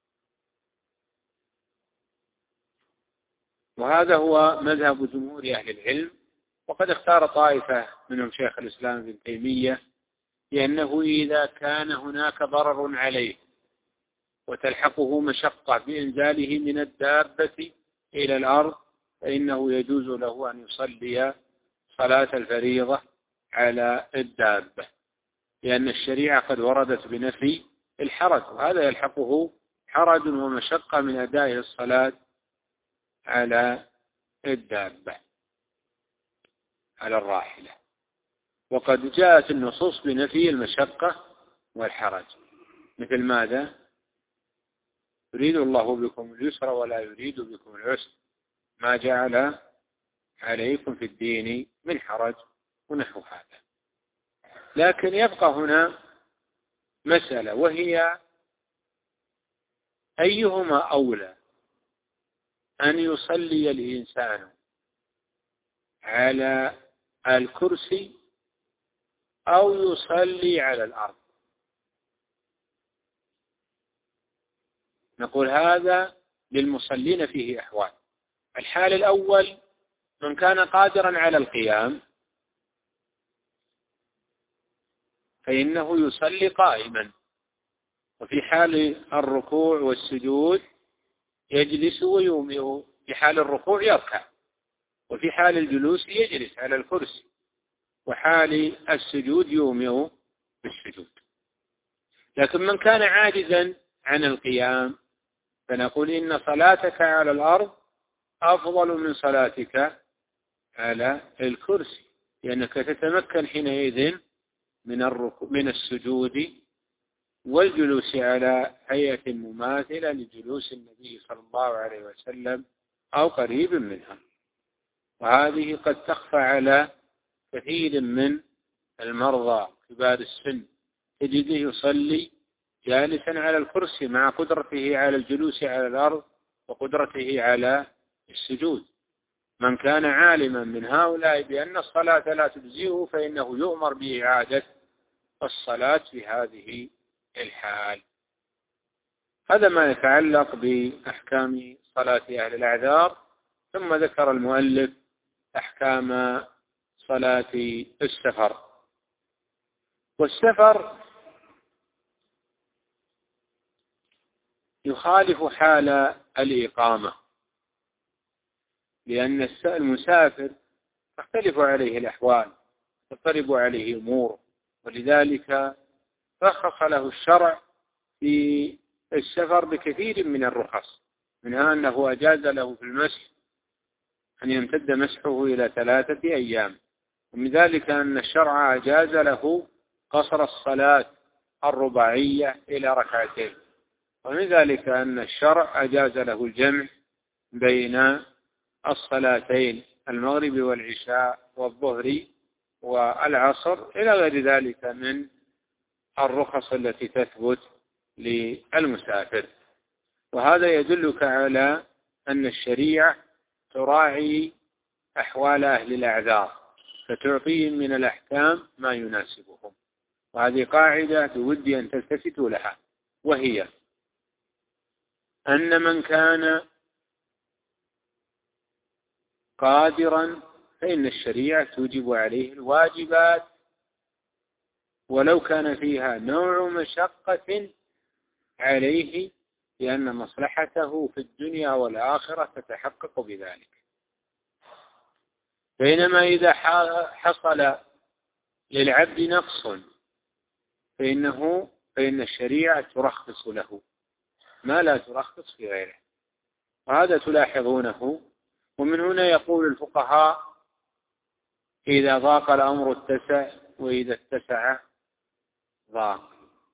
وهذا هو مذهب جمهور أهل العلم، وقد اختار طائفة منهم شيخ الإسلام ابن تيمية، لأنه إذا كان هناك ضرر عليه وتلحقه مشقة بإنزاله من الدابة إلى الأرض، فإنه يجوز له أن يصلي صلاة الفريضة على الدابة، لأن الشريعة قد وردت بنفي الحرج، وهذا يلحقه حرج ومشقة من أداء الصلاة على الدابة على الراحلة. وقد جاءت النصوص بنفي المشقة والحرج، مثل ماذا؟ يريد الله بكم اليسر ولا يريد بكم العسر، ما جعل عليكم في الدين من حرج، ونحو هذا. لكن يبقى هنا مسألة، وهي أيهما أولى، أن يصلي الإنسان على الكرسي أو يصلي على الأرض؟ نقول هذا للمصلين فيه أحوال. الحال الأول من كان قادرا على القيام فإنه يصلي قائما، وفي حال الركوع والسجود يجلس ويومئ، في حال الركوع يركع، وفي حال الجلوس يجلس على الكرسي، وحال السجود يومئ بالسجود. لكن من كان عاجزا عن القيام فنقول إن صلاتك على الأرض أفضل من صلاتك على الكرسي، لأنك تتمكن حينئذ من الركوع من السجود والجلوس على هيئة مماثلة لجلوس النبي صلى الله عليه وسلم أو قريب منها. وهذه قد تخفى على كثير من المرضى كبار السن، تجده يصلي جالسا على الكرسي مع قدرته على الجلوس على الأرض وقدرته على السجود. من كان عالما من هؤلاء بأن الصلاة لا تجزئه فإنه يؤمر بإعادة الصلاة في هذه الحال. هذا ما يتعلق بأحكام صلاة أهل الأعذار. ثم ذكر المؤلف أحكام صلاة السفر. والسفر يخالف حال الإقامة، لأن المسافر تختلف عليه الأحوال، تضطرب عليه أمور، ولذلك رخص له الشرع في السفر بكثير من الرخص، منها أنه أجاز له في المسح أن يمتد مسحه إلى ثلاثة أيام، ومن ذلك أن الشرع أجاز له قصر الصلاة الرباعية إلى ركعتين، ومن ذلك أن الشرع أجاز له الجمع بين الصلاتين المغرب والعشاء والظهر والعصر إلى غير ذلك من الرخص التي تثبت للمسافر. وهذا يدلك على أن الشريعة تراعي أحوال أهل الأعذار فتعطيهم من الأحكام ما يناسبهم. وهذه قاعدة بودي أن تلتفتوا لها، وهي أن من كان قادرا فإن الشريعة توجب عليه الواجبات ولو كان فيها نوع مشقة عليه، لأن مصلحته في الدنيا والآخرة تتحقق بذلك. بينما إذا حصل للعبد نقص فإنه فإن الشريعة ترخص له ما لا ترخص في غيره، وهذا تلاحظونه. ومن هنا يقول الفقهاء إذا ضاق الأمر اتسع، وإذا اتسع ضاق.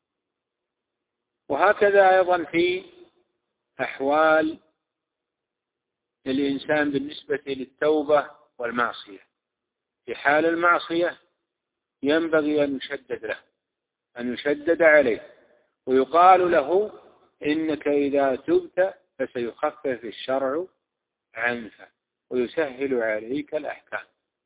وهكذا أيضا في أحوال الإنسان بالنسبة للتوبة والمعصية. في حال المعصية ينبغي أن يشدد له، أن يشدد عليه، ويقال له إنك إذا تبت فسيخفف الشرع عنك ويسهل عليك الأحكام.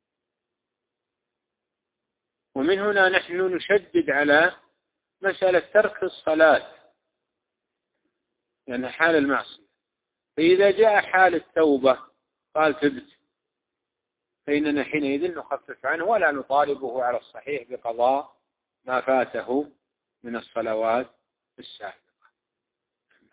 ومن هنا نحن نشدد على مسألة ترك الصلاة لأن يعني حال المعصية. فإذا جاء حال التوبة قال تبت فإننا حينئذ نخفف عنه ولا نطالبه على الصحيح بقضاء ما فاته من الصلوات السابقة.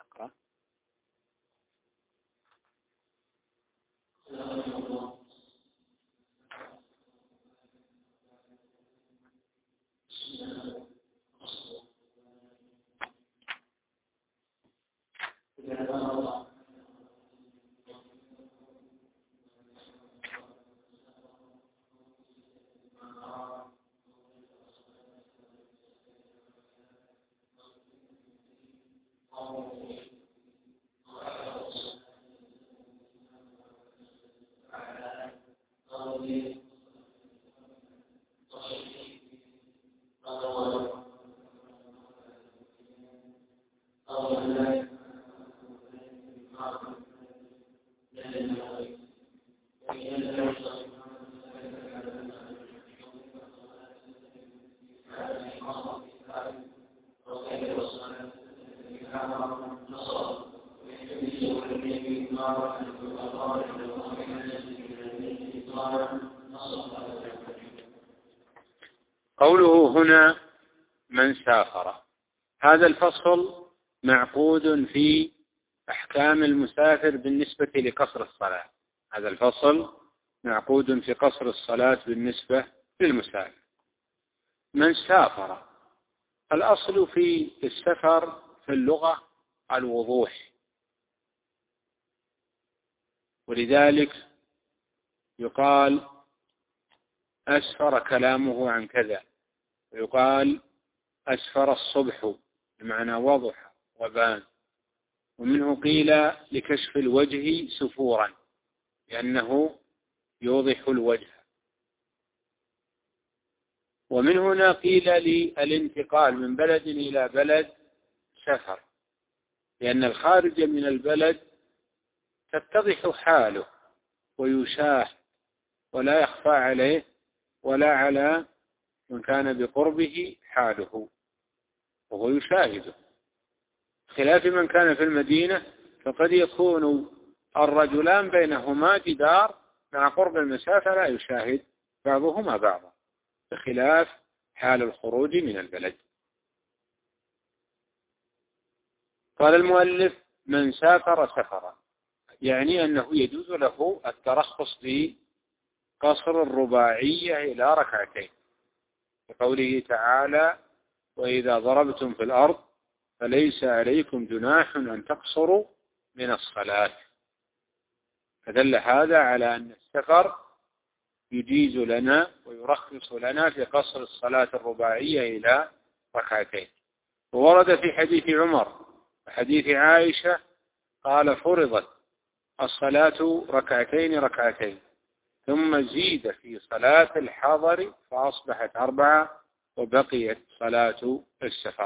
قوله هنا من سافر، هذا الفصل معقود في أحكام المسافر بالنسبة لقصر الصلاة. هذا الفصل معقود في قصر الصلاة بالنسبة للمسافر. من سافر، الأصل في السفر في اللغة الوضوح، ولذلك يقال أسفر كلامه عن كذا، ويقال أسفر الصبح بمعنى وضح وبان. ومنه قيل لكشف الوجه سفورا لأنه يوضح الوجه. ومن هنا قيل للانتقال من بلد إلى بلد سفر، لأن الخارج من البلد تتضح حاله ويشاهد ولا يخفى عليه ولا على من كان بقربه حاله وهو يشاهده، خلاف من كان في المدينة فقد يكون الرجلان بينهما جدار مع قرب المسافة لا يشاهد بعضهما بعضا، بخلاف حال الخروج من البلد. قال المؤلف من سافر سفرا، يعني أنه يجوز له الترخص بقصر الرباعية إلى ركعتين، بقوله تعالى وإذا ضربتم في الأرض فليس عليكم جناح أن تقصروا من الصلاة. فدل هذا على أن السفر يجيز لنا ويرخص لنا في قصر الصلاة الرباعية إلى ركعتين. وورد في حديث عمر وحديث عائشة قال فرضت الصلاة ركعتين ركعتين ثم زيد في صلاة الحضر فأصبحت أربعة وبقيت صلاة السفر.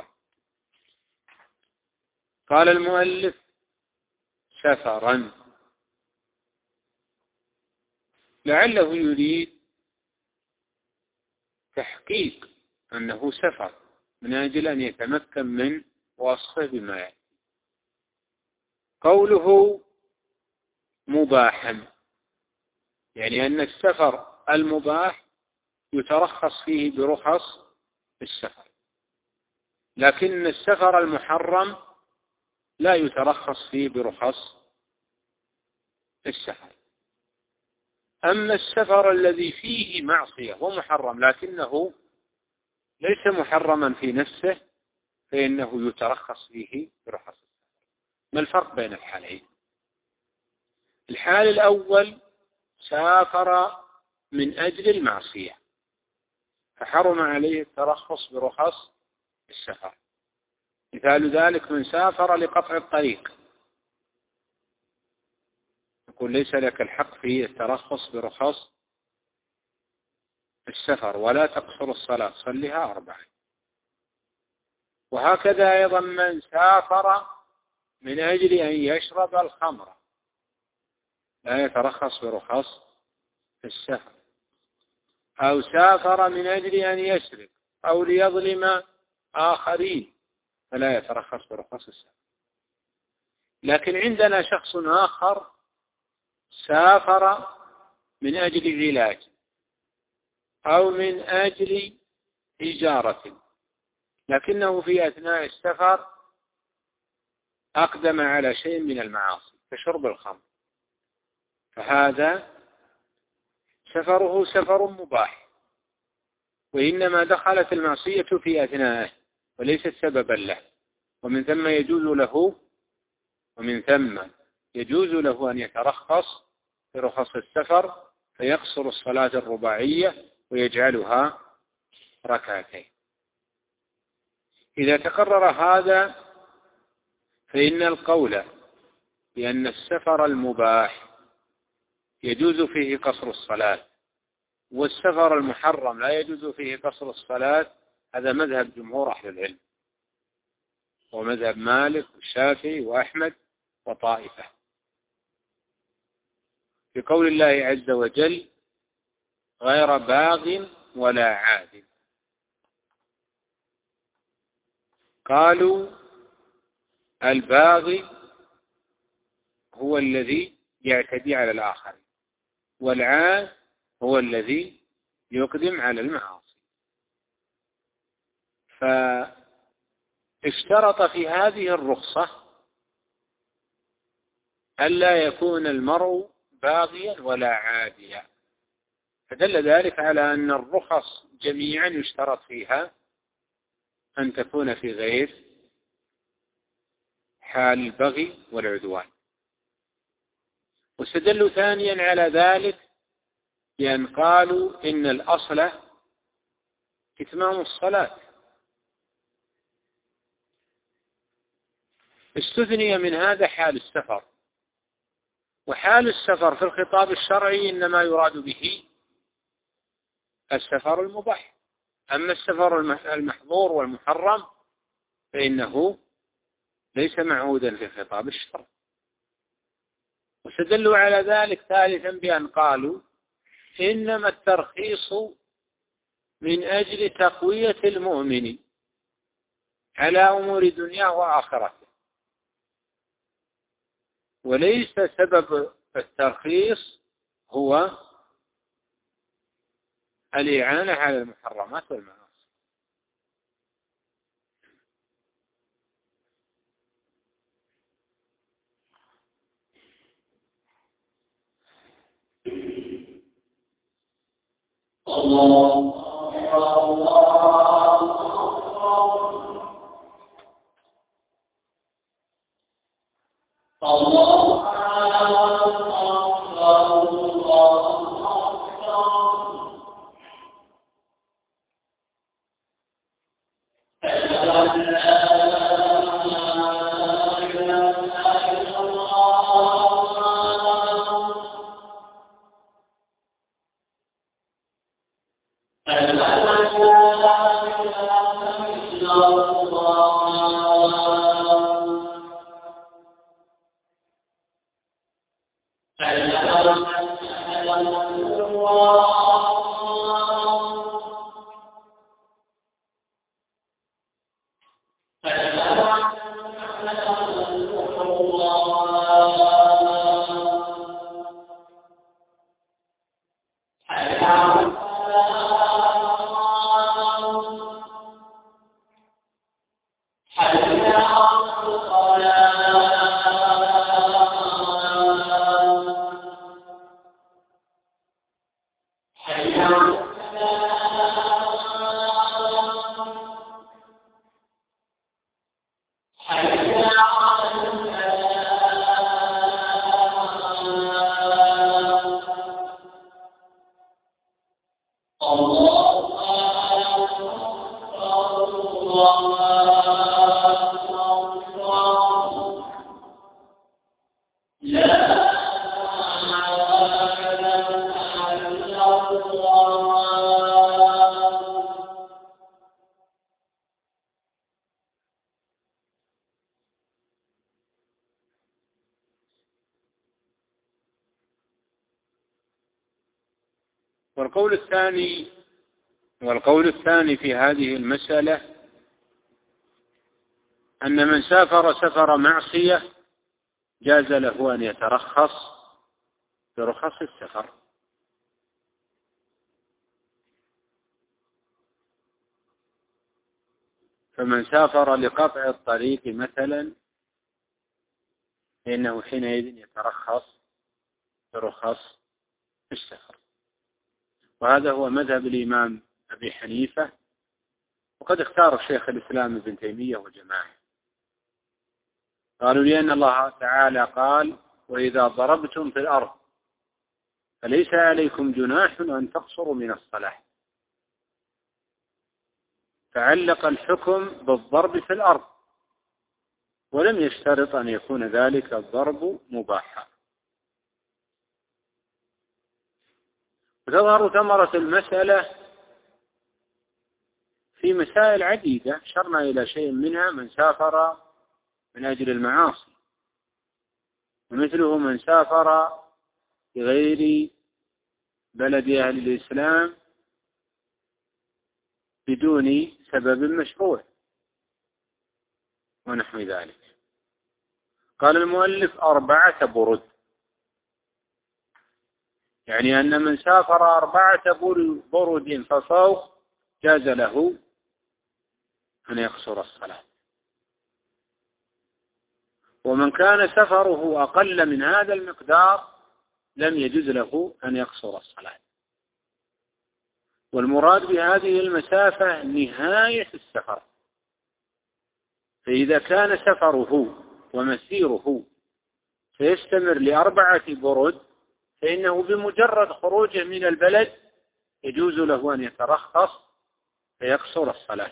قال المؤلف سفرا، لعله يريد تحقيق أنه سفر من أجل أن يتمكن من وصفه بما يأتي. قوله مباحا، يعني أن السفر المباح يترخص فيه برخص السفر، لكن السفر المحرم لا يترخص فيه برخص السفر. أما السفر الذي فيه معصية ومحرم لكنه ليس محرما في نفسه فإنه يترخص فيه برخص السفر. ما الفرق بين الحالين؟ الحال الأول سافر من أجل المعصية فحرم عليه الترخص برخص السفر. مثال ذلك من سافر لقطع الطريق، يقول ليس لك الحق في الترخص برخص السفر ولا تقصر الصلاة صلها أربعة. وهكذا أيضا من سافر من أجل أن يشرب الخمر لا يترخص برخص السفر، أو سافر من أجل أن يسرق أو ليظلم آخرين فلا يترخص برخص السفر. لكن عندنا شخص آخر سافر من أجل علاج أو من أجل إجارة، لكنه في أثناء السفر أقدم على شيء من المعاصي كشرب الخمر، فهذا سفره سفر مباح، وإنما دخلت المعصية في أثنائه وليست سببا له، ومن ثم يجوز له ومن ثم يجوز له أن يترخص في رخص السفر فيقصر الصلاة الرباعية ويجعلها ركعتين. إذا تقرر هذا فإن القول بأن السفر المباح يجوز فيه قصر الصلاة والسفر المحرم لا يجوز فيه قصر الصلاة، هذا مذهب جمهور أهل العلم، ومذهب مالك والشافعي وأحمد وطائفة، في قول الله عز وجل غير باغ ولا عاد. قالوا الباغي هو الذي يعتدي على الآخر، والعاد هو الذي يقدم على المعاصي. فاشترط في هذه الرخصة ألا يكون المرء باغيا ولا عاديا، فدل ذلك على أن الرخص جميعا يشترط فيها أن تكون في غير حال البغي والعدوان. واستدلوا ثانيا على ذلك بأن قالوا إن الأصل إتمام الصلاة، استثني من هذا حال السفر، وحال السفر في الخطاب الشرعي إنما يراد به السفر المباح، أما السفر المحظور والمحرم فإنه ليس معهودا في الخطاب الشرعي. واستدلوا على ذلك ثالثا بأن قالوا إنما الترخيص من أجل تقوية المؤمن على أمور دنياه وآخرته، وليس سبب الترخيص هو الإعانة على المحرمات والمعاصي. الله والقول الثاني والقول الثاني في هذه المسألة أن من سافر سفر معصية جاز له أن يترخص برخص السفر، فمن سافر لقطع الطريق مثلا فإنه حينئذ يترخص برخص السفر. وهذا هو مذهب الإمام أبي حنيفة، وقد اختار الشيخ الإسلام ابن تيمية وجماعة. قالوا لأن الله تعالى قال: وإذا ضربتم في الأرض فليس عليكم جناح أن تقصروا من الصلاة. فعلق الحكم بالضرب في الأرض، ولم يشترط أن يكون ذلك الضرب مباحا. وتظهر ثمرة المسألة في مسائل عديدة أشرنا إلى شيء منها: من سافر من أجل المعاصي، ومثله من سافر في غير بلد أهل الإسلام بدون سبب مشروع ونحو ذلك. قال المؤلف: أربعة برد، يعني أن من سافر أربعة برد ففوق جاز له أن يقصر الصلاة. ومن كان سفره أقل من هذا المقدار لم يجوز له أن يقصر الصلاة. والمراد بهذه المسافة نهاية السفر. فإذا كان سفره ومسيره سيستمر لأربعة برد، فإنه بمجرد خروجه من البلد يجوز له أن يترخص فيقصر الصلاة.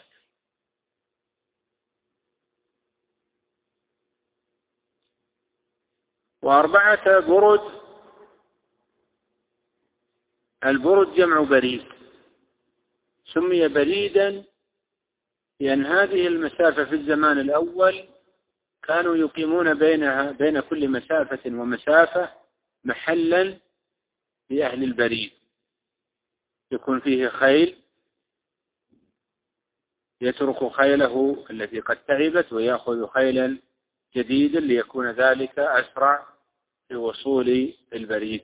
وأربعة برد، البرد جمع بريد، سمي بريدا لأن هذه المسافة في الزمان الأول كانوا يقيمون بينها بين كل مسافة ومسافة محلا لأهل البريد، يكون فيه خيل يترك خيله التي قد تعبت ويأخذ خيلا جديدا ليكون ذلك أسرع في وصول البريد.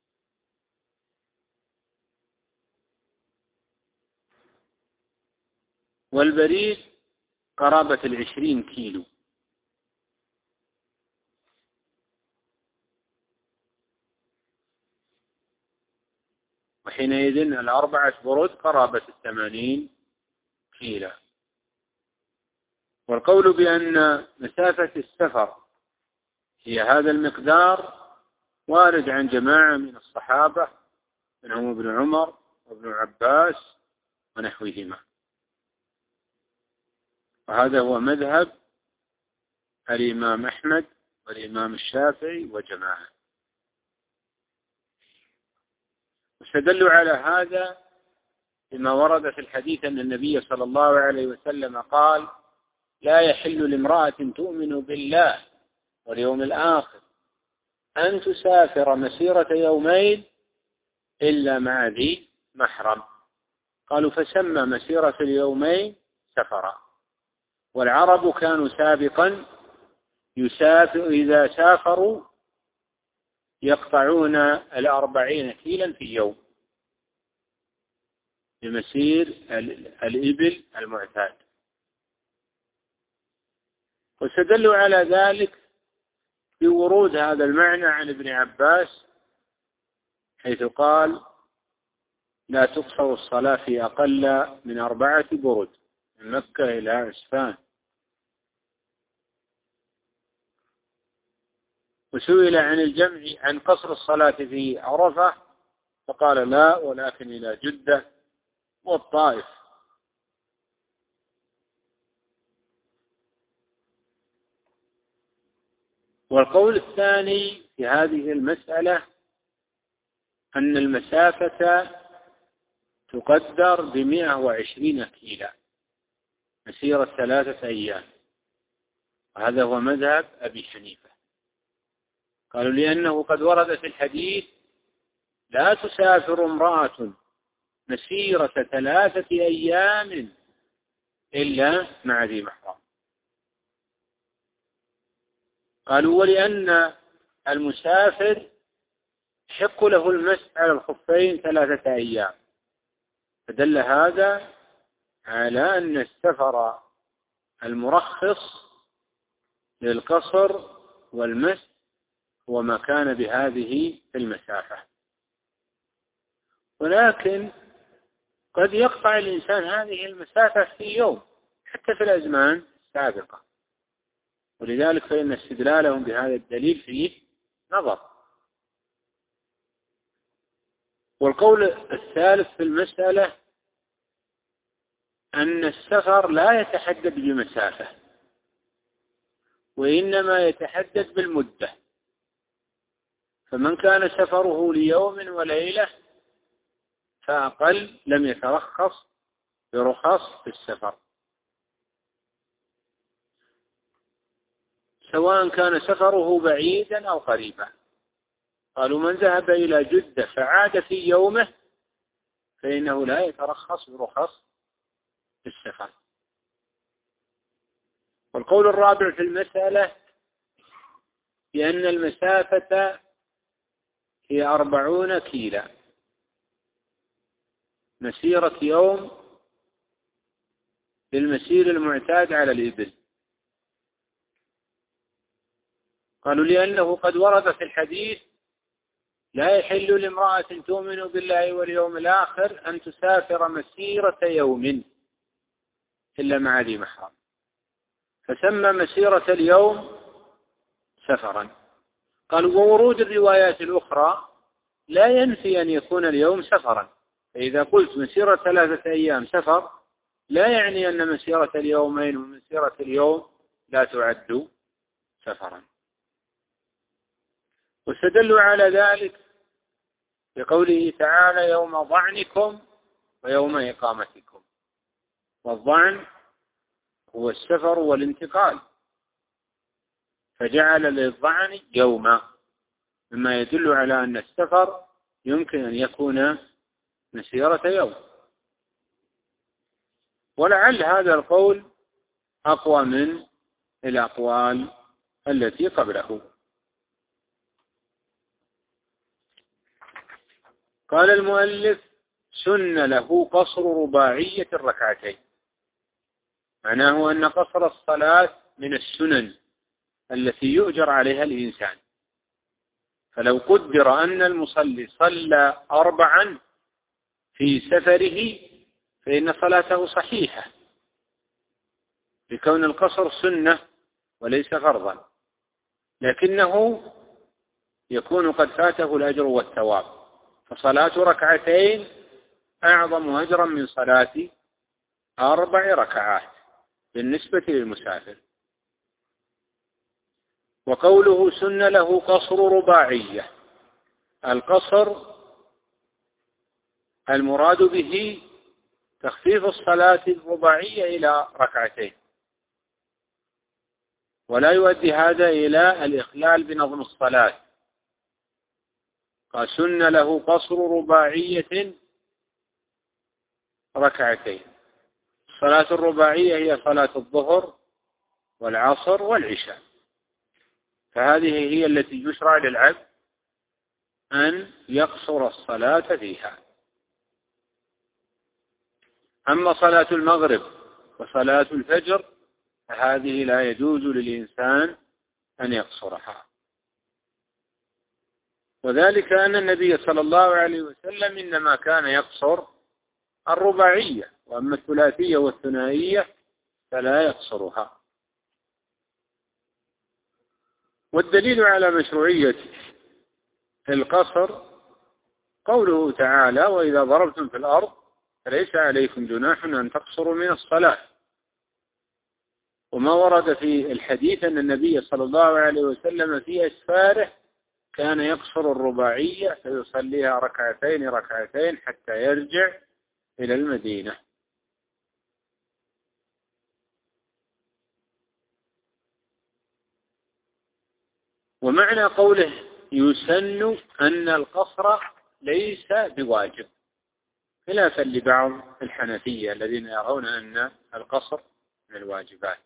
والبريد قرابة العشرين كيلو، وحينئذ الأربعة برود قرابة الثمانين كيلو. والقول بأن مسافة السفر هي هذا المقدار وارد عن جماعة من الصحابة منهم ابن عمر وابن عباس ونحوهما، وهذا هو مذهب الإمام أحمد والإمام الشافعي وجماعة. واستدلوا على هذا بما ورد في الحديث أن النبي صلى الله عليه وسلم قال: لا يحل لامرأة تؤمن بالله واليوم الآخر أن تسافر مسيرة يومين إلا مع ذي محرم. قالوا: فسمى مسيرة اليومين سفرا. والعرب كانوا سابقا يسافر إذا سافروا يقطعون الأربعين كيلا في يوم بمسير الإبل المعتاد. واستدلوا على ذلك بورود هذا المعنى عن ابن عباس حيث قال: لا تقصر الصلاة في أقل من أربعة برد من مكة إلى عسفان. وسئل عن الجمع عن قصر الصلاة في عرفة فقال: لا، ولكن إلى جدة والطائف. والقول الثاني في هذه المسألة أن المسافة تقدر بمئة وعشرين كيلا مسيرة ثلاثة أيام، وهذا هو مذهب أبي حنيفة. قالوا: لأنه قد ورد في الحديث: لا تسافر امرأة مسيرة ثلاثة أيام إلا مع ذي محرم. قالوا: ولأن المسافر يحق له المسح على الخفين ثلاثة أيام، فدل هذا على أن السفر المرخص للقصر والمسح هو ما كان بهذه المسافة. ولكن قد يقطع الإنسان هذه المسافة في يوم حتى في الأزمان السابقة، ولذلك فإن استدلالهم بهذا الدليل فيه نظر. والقول الثالث في المسألة أن السفر لا يتحدد بمسافة، وإنما يتحدد بالمدة. فمن كان سفره ليوم وليلة فأقل لم يترخص برخص في السفر، سواء كان سفره بعيدا أو قريبا. قالوا من ذهب إلى جدة فعاد في يومه فإنه لا يترخص برخص في السفر. والقول الرابع في المسألة بأن المسافة هي أربعون كيلا، مسيرة يوم للمسير المعتاد على الإبل. قالوا لأنه قد ورد في الحديث لا يحل لامرأة تؤمن بالله واليوم الآخر أن تسافر مسيرة يوم إلا مع ذي محرم، فسمى مسيرة اليوم سفرا. قالوا وورود الروايات الأخرى لا ينفي أن يكون اليوم سفرا، فإذا قلت مسيرة ثلاثة أيام سفر لا يعني أن مسيرة اليومين ومسيرة اليوم لا تعد سفرا. واستدلوا على ذلك بقوله تعالى يوم ظعنكم ويوم إقامتكم. والظعن هو السفر والانتقال، فجعل للظعن يوما، مما يدل على أن السفر يمكن أن يكون مسيرة يوم. ولعل هذا القول أقوى من الأقوال التي قبله. قال المؤلف سن له قصر رباعية الركعتين، معناه أن قصر الصلاة من السنن التي يؤجر عليها الإنسان. فلو قدر أن المصلي صلى أربعا في سفره فإن صلاته صحيحة، لكون القصر سنة وليس فرضا، لكنه يكون قد فاته الأجر والثواب، فصلاة ركعتين أعظم أجرا من صلاة أربع ركعات بالنسبة للمسافر. وقوله سن له قصر رباعية، القصر المراد به تخفيف الصلاة الرباعية إلى ركعتين، ولا يؤدي هذا إلى الإخلال بنظم الصلاة. قال سن له قصر رباعية ركعتين. الصلاة الرباعية هي صلاة الظهر والعصر والعشاء، فهذه هي التي يشرع للعبد أن يقصر الصلاة فيها. أما صلاة المغرب وصلاة الفجر فهذه لا يجوز للإنسان أن يقصرها، وذلك أن النبي صلى الله عليه وسلم إنما كان يقصر الرباعية، وأما الثلاثية والثنائية فلا يقصرها. والدليل على مشروعية القصر قوله تعالى وإذا ضربتم في الأرض فليس عليكم جناح أن تقصروا من الصلاة. وما ورد في الحديث أن النبي صلى الله عليه وسلم في أسفاره كان يقصر الرباعية فيصليها ركعتين ركعتين حتى يرجع إلى المدينة. ومعنى قوله يسن أن القصر ليس بواجب، خلافا لبعض الحنفية الذين يرون أن القصر من الواجبات.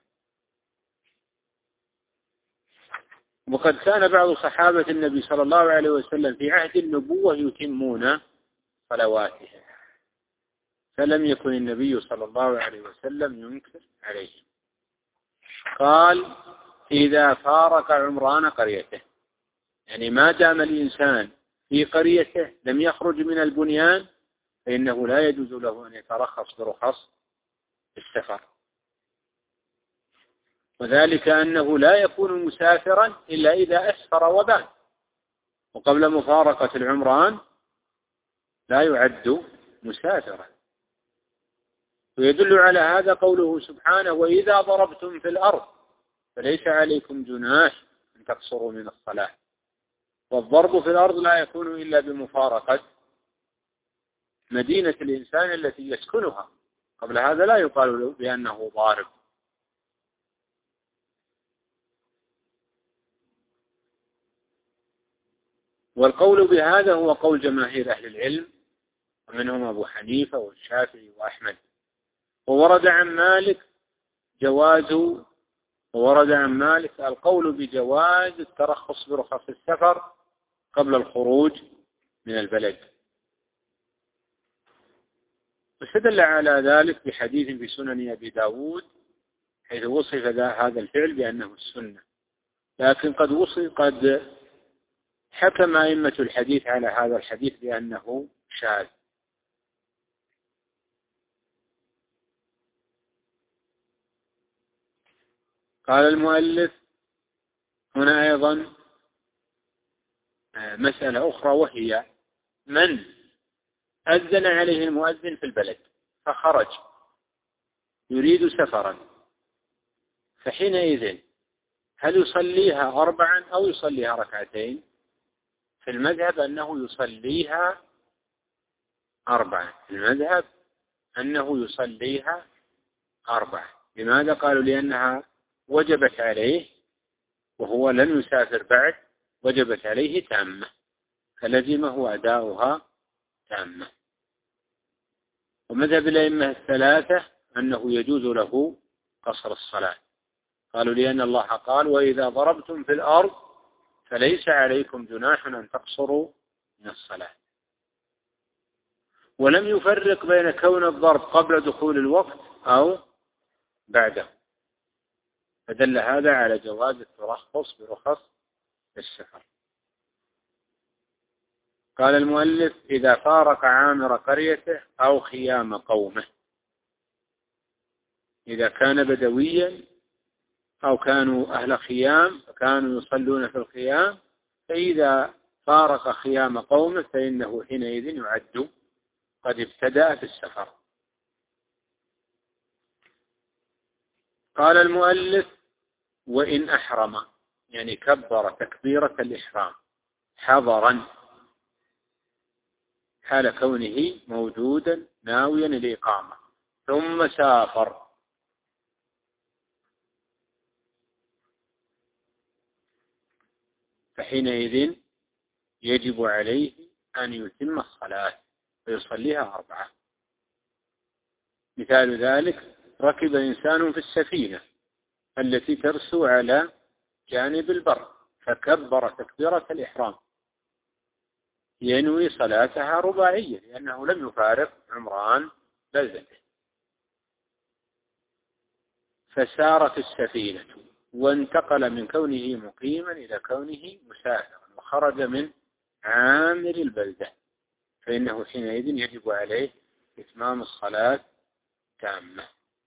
وقد كان بعض صحابة النبي صلى الله عليه وسلم في عهد النبوة يتمون صلواتهم، فلم يكن النبي صلى الله عليه وسلم ينكر عليهم. قال إذا فارق عمران قريته، يعني ما دام الإنسان في قريته لم يخرج من البنيان فإنه لا يجوز له أن يترخص برخص السفر، وذلك أنه لا يكون مسافرا إلا إذا أسفر وبان، وقبل مفارقة العمران لا يعد مسافرا. ويدل على هذا قوله سبحانه: وإذا ضربتم في الأرض فليس عليكم جناح أن تقصروا من الصلاة. والضرب في الأرض لا يكون إلا بمفارقة مدينة الإنسان التي يسكنها، قبل هذا لا يقال بأنه ضارب. والقول بهذا هو قول جماهير أهل العلم، ومنهم أبو حنيفة والشافعي وأحمد. وورد عن مالك جواز وورد عن مالك القول بجواز الترخص برخص السفر قبل الخروج من البلد. واستدل على ذلك بحديث في سنن أبي داود حيث وصف هذا الفعل بأنه السنة، لكن قد وصف قد حكم أئمة الحديث على هذا الحديث بأنه شاذ. قال المؤلف هنا أيضا مسألة أخرى، وهي من أذن عليه المؤذن في البلد فخرج يريد سفرا، فحينئذ هل يصليها أربعا أو يصليها ركعتين؟ في المذهب أنه يصليها أربعا في المذهب أنه يصليها أربعا لماذا؟ قالوا لأنها وجبت عليه وهو لم يسافر بعد، وجبت عليه تامة، فلزمه أداؤها تامة. ومذهب الأئمة الثلاثة أنه يجوز له قصر الصلاة، قالوا لأن الله قال: وإذا ضربتم في الأرض فليس عليكم جناح أن تقصروا من الصلاة. ولم يفرق بين كون الضرب قبل دخول الوقت أو بعده، فدل هذا على جواز الترخص برخص السفر. قال المؤلف: إذا فارق عامر قريته أو خيام قومه، إذا كان بدويا أو كانوا أهل خيام فكانوا يصلون في الخيام، فإذا فارق خيام قومه فإنه حينئذ يعد قد ابتدأ في السفر. قال المؤلف: وإن أحرم، يعني كبر تكبيرة الإحرام حضرا حال كونه موجودا ناويا الإقامة، ثم سافر، فحينئذ يجب عليه أن يتم الصلاة ويصليها أربعة. مثال ذلك: ركب إنسان في السفينة التي ترسو على جانب البر فكبر تكبيرة الإحرام، ينوي صلاتها رباعية لأنه لم يفارق عمران بلدته، فسارت السفينة وانتقل من كونه مقيما إلى كونه مسافرا وخرج من عامر البلدة، فإنه حينئذ يجب عليه إتمام الصلاة تامة.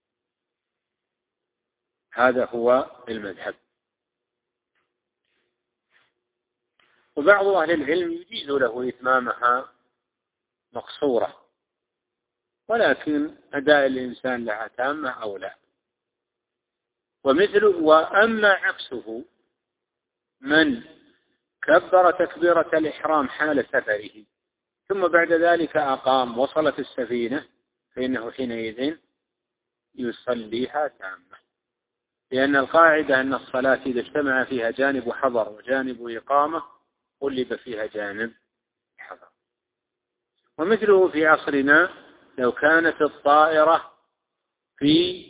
هذا هو المذهب. وبعض أهل العلم يجيز له إتمامها مقصورة، ولكن أداء الإنسان لها تامة أو لا. ومثل وأما عكسه من كبر تكبيرة الإحرام حال سفره ثم بعد ذلك أقام وصلت السفينة، فإنه حينئذ يصليها تامة، لأن القاعدة أن الصلاة إذا اجتمع فيها جانب حضر وجانب إقامة قلب فيها جانب حضر. ومثله في عصرنا لو كانت الطائرة في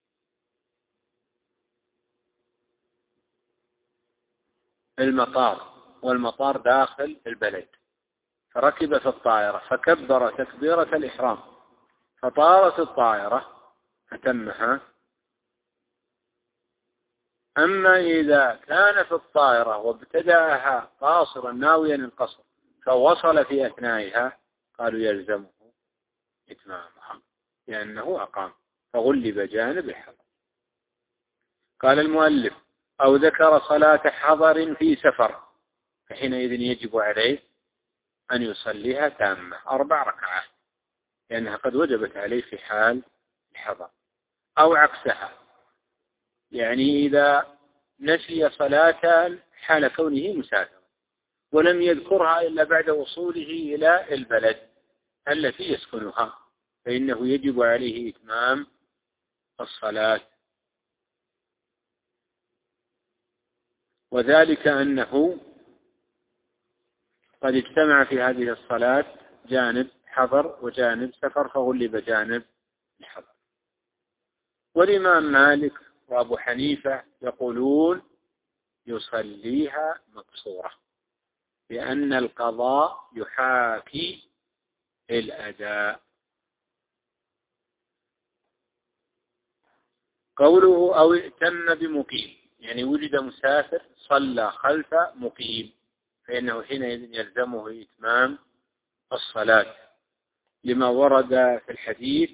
المطار والمطار داخل البلد، فركب في الطائرة فكبر تكبيرة الإحرام فطارت الطائرة فتمها أما إذا كان في الطائرة وابتدأها قاصرا ناويا القصر فوصل في أثنائها قالوا يلزمه إتمامها لأنه أقام فغلب جانب الحضر. قال المؤلف أو ذكر صلاة حضر في سفر فحينئذ يجب عليه أن يصليها تامة أربع ركعات لأنها قد وجبت عليه في حال الحضر. أو عكسها يعني إذا نسي صلاة حال كونه مسافرا ولم يذكرها إلا بعد وصوله إلى البلد التي يسكنها فإنه يجب عليه إتمام الصلاة، وذلك أنه قد اجتمع في هذه الصلاة جانب حضر وجانب سفر فغلب جانب الحضر. والإمام مالك وأبو حنيفة يقولون يصليها مقصورة لأن القضاء يحاكي الأداء. قوله أو ائتم بمقيم يعني وجد مسافر صلى خلف مقيم فإنه حينئذ يلزمه إتمام الصلاة لما ورد في الحديث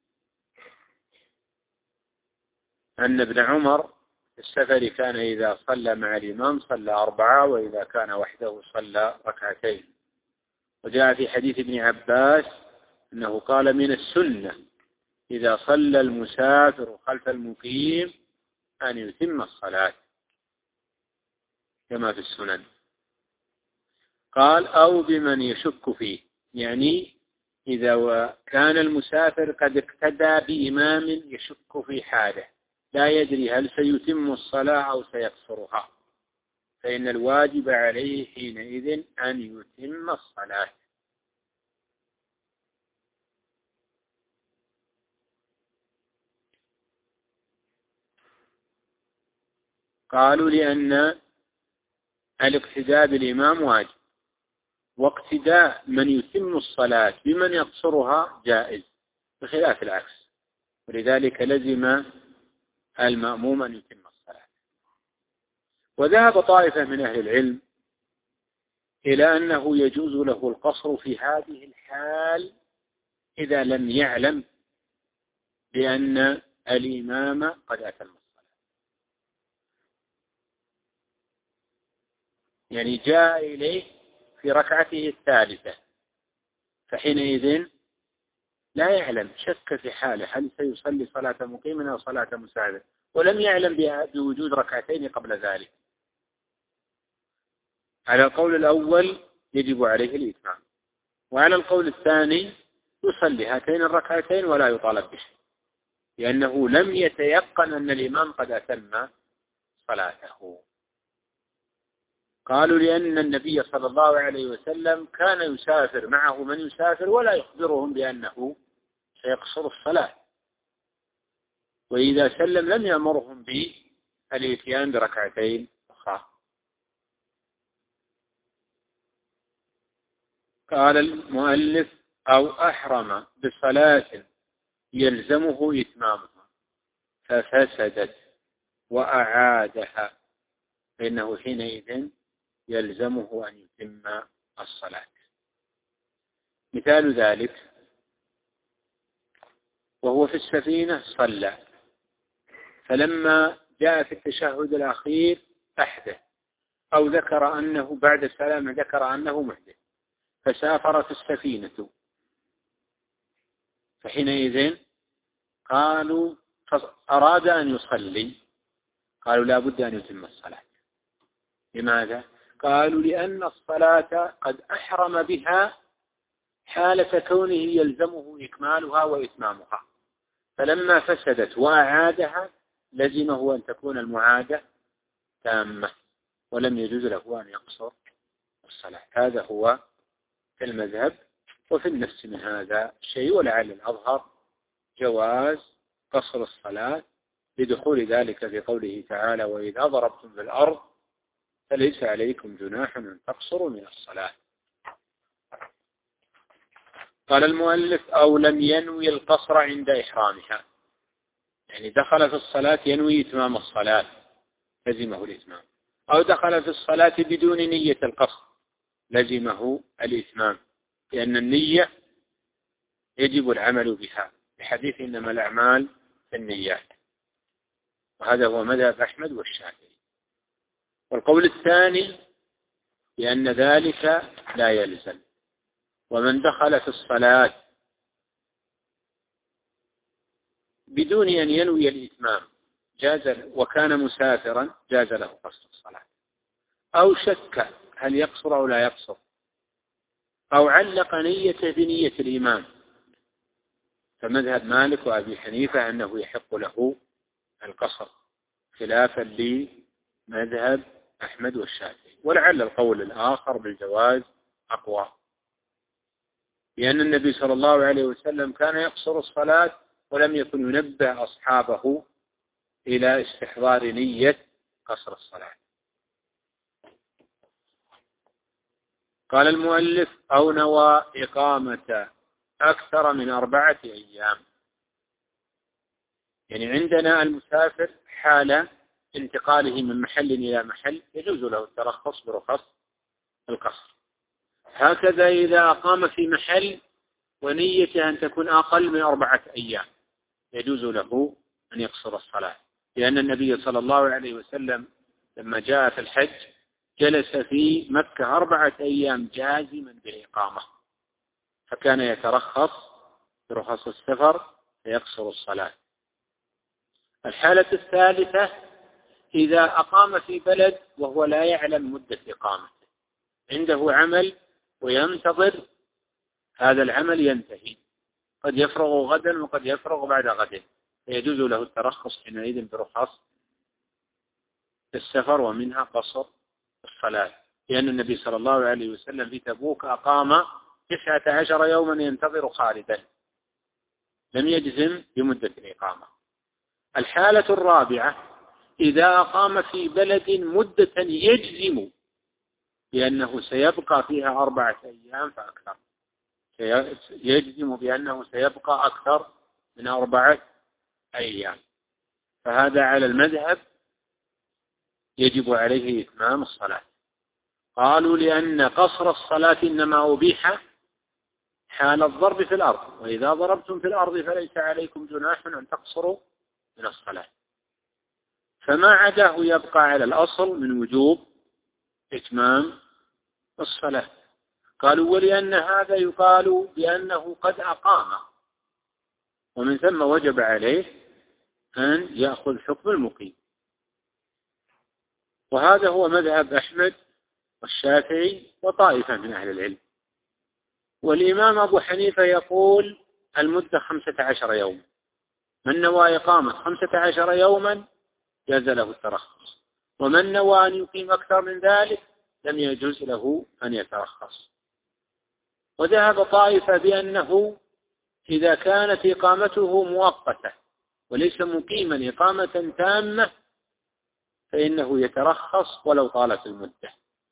أن ابن عمر في السفر كان إذا صلى مع الإمام صلى أربعة وإذا كان وحده صلى ركعتين. وجاء في حديث ابن عباس أنه قال من السنة إذا صلى المسافر خلف المقيم أن يتم الصلاة كما في السنن. قال أو بمن يشك فيه يعني إذا كان المسافر قد اقتدى بإمام يشك في حاله لا يدري هل سيتم الصلاة أو سيقصرها فإن الواجب عليه حينئذ أن يتم الصلاة. قالوا لأن الاقتداء بالإمام واجب واقتداء من يتم الصلاة بمن يقصرها جائز بخلاف العكس ولذلك لزم المأموم أن يتم الصلاة. وذهب طائفة من أهل العلم إلى أنه يجوز له القصر في هذه الحال إذا لم يعلم بأن الإمام قد أتم الصلاة يعني جاء إليه في ركعته الثالثة فحينئذ لا يعلم شك في حاله هل سيصلي صلاة مقيم أو صلاة مسافر ولم يعلم بوجود ركعتين قبل ذلك. على القول الأول يجب عليه الإتمام وعلى القول الثاني يصلي هاتين الركعتين ولا يطالب بشيء لأنه لم يتيقن أن الإمام قد أتم صلاته. قالوا لأن النبي صلى الله عليه وسلم كان يسافر معه من يسافر ولا يخبرهم بأنه سيقصر الصلاة وإذا سلم لم يأمرهم بالإتيان بركعتين أخرى. قال المؤلف أو أحرم بصلاة يلزمه إتمامها ففسدت وأعادها فإنه حينئذ يلزمه أن يتم الصلاة. مثال ذلك وهو في السفينة صلى فلما جاء في التشهد الأخير أحدث أو ذكر أنه بعد السلام ذكر أنه محدث فسافرت السفينة فحينئذ قالوا أراد أن يصلي قالوا لا بد أن يتم الصلاة. لماذا؟ قالوا لأن الصلاة قد أحرم بها حالة كونه يلزمه إكمالها وإتمامها فلما فسدت وأعادها لزمه أن تكون المعادة تامة ولم يجوز له أن يقصر الصلاة. هذا هو في المذهب. وفي النفس من هذا شيء ولعل الأظهر جواز قصر الصلاة لدخول ذلك في قوله تعالى وإذا ضربتم في الأرض فليس عليكم جناح أن تقصروا من الصلاة. قال المؤلف أو لم ينوي القصر عند إحرامها يعني دخل في الصلاة ينوي إتمام الصلاة لزمه الإتمام. أو دخل في الصلاة بدون نية القصر لزمه الإتمام، لأن النية يجب العمل بها بحديث إنما الأعمال في النيات، وهذا هو مذهب أحمد والشافعي. والقول الثاني لأن ذلك لا يلزم، ومن دخل في الصلاة بدون أن ينوي الإتمام جاز، وكان مسافرا جاز له قصر الصلاة، أو شك هل يقصر أو لا يقصر، أو علق نيته بنية الإمام، فمذهب مالك وأبي حنيفة أنه يحق له القصر خلافا لمذهب أحمد والشافعي. ولعل القول الآخر بالجواز أقوى، لأن النبي صلى الله عليه وسلم كان يقصر الصلاة ولم يكن ينبه أصحابه إلى استحضار نية قصر الصلاة. قال المؤلف أو نوى إقامة أكثر من أربعة أيام، يعني عندنا المسافر حال انتقاله من محل إلى محل يجوز له الترخص برخص القصر. هكذا إذا أقام في محل ونيته أن تكون أقل من أربعة أيام يجوز له أن يقصر الصلاة، لأن النبي صلى الله عليه وسلم لما جاء في الحج جلس في مكة أربعة أيام جازما بالإقامة، فكان يترخص برخص السفر فيقصر الصلاة. الحالة الثالثة إذا أقام في بلد وهو لا يعلم مدة إقامته، عنده عمل وينتظر هذا العمل ينتهي، قد يفرغ غدا وقد يفرغ بعد غد، فيجوز له الترخص حينئذ برخص السفر ومنها قصر الصلاة، لأن النبي صلى الله عليه وسلم في تبوك أقام تسعة عشر يوما ينتظر خالدا، لم يجزم بمدة الإقامة. الحالة الرابعة إذا أقام في بلد مدة يجزم بأنه سيبقى فيها أربعة أيام فأكثر، يجزم بأنه سيبقى أكثر من أربعة أيام، فهذا على المذهب يجب عليه إتمام الصلاة. قالوا لأن قصر الصلاة إنما أبيح حال الضرب في الأرض، وإذا ضربتم في الأرض فليس عليكم جناح أن تقصروا من الصلاة، فما عداه يبقى على الأصل من وجوب إتمام الصلاة. قالوا ولأن هذا يقال بأنه قد أقام، ومن ثم وجب عليه أن يأخذ حكم المقيم، وهذا هو مذهب أحمد والشافعي وطائفة من أهل العلم. والإمام أبو حنيفة يقول المدة خمسة عشر يوم، من نوى إقامة خمسة عشر يوما جاز له الترخص، ومن نوى أن يقيم أكثر من ذلك لم يجوز له أن يترخص. وذهب طائفة بأنه إذا كانت إقامته مؤقتة وليس مقيما إقامة تامة فإنه يترخص ولو طالت المدة.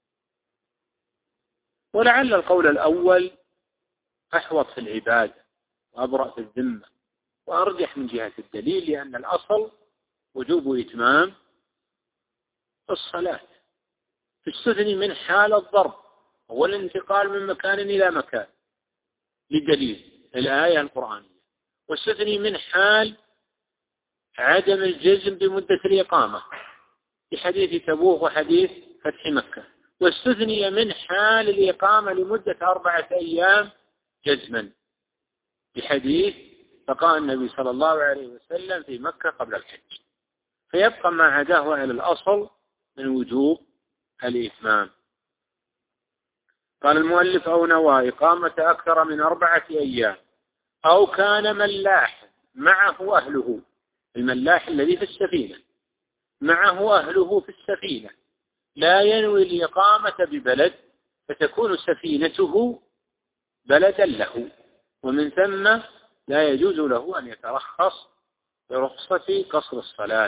ولعل القول الأول أحوط في العبادة وأبرأ في الذمة وأرجح من جهة الدليل، لأن الأصل وجوب إتمام الصلاة، تستثني من حال الضرب هو الانتقال من مكان إلى مكان لدليل الآية القرآنية، واستثني من حال عدم الجزم بمدة الإقامة في حديث تبوك وحديث فتح مكة، واستثني من حال الإقامة لمدة أربعة أيام جزما بحديث بقاء النبي صلى الله عليه وسلم في مكة قبل الحج، فيبقى ما عداه على الأصل من وجوب الإتمام. قال المؤلف أو نوى إقامة أكثر من أربعة أيام، أو كان ملاح معه أهله، الملاح الذي في السفينة معه أهله في السفينة لا ينوي الإقامة ببلد، فتكون سفينته بلدا له، ومن ثم لا يجوز له أن يترخص برخصة قصر الصلاة.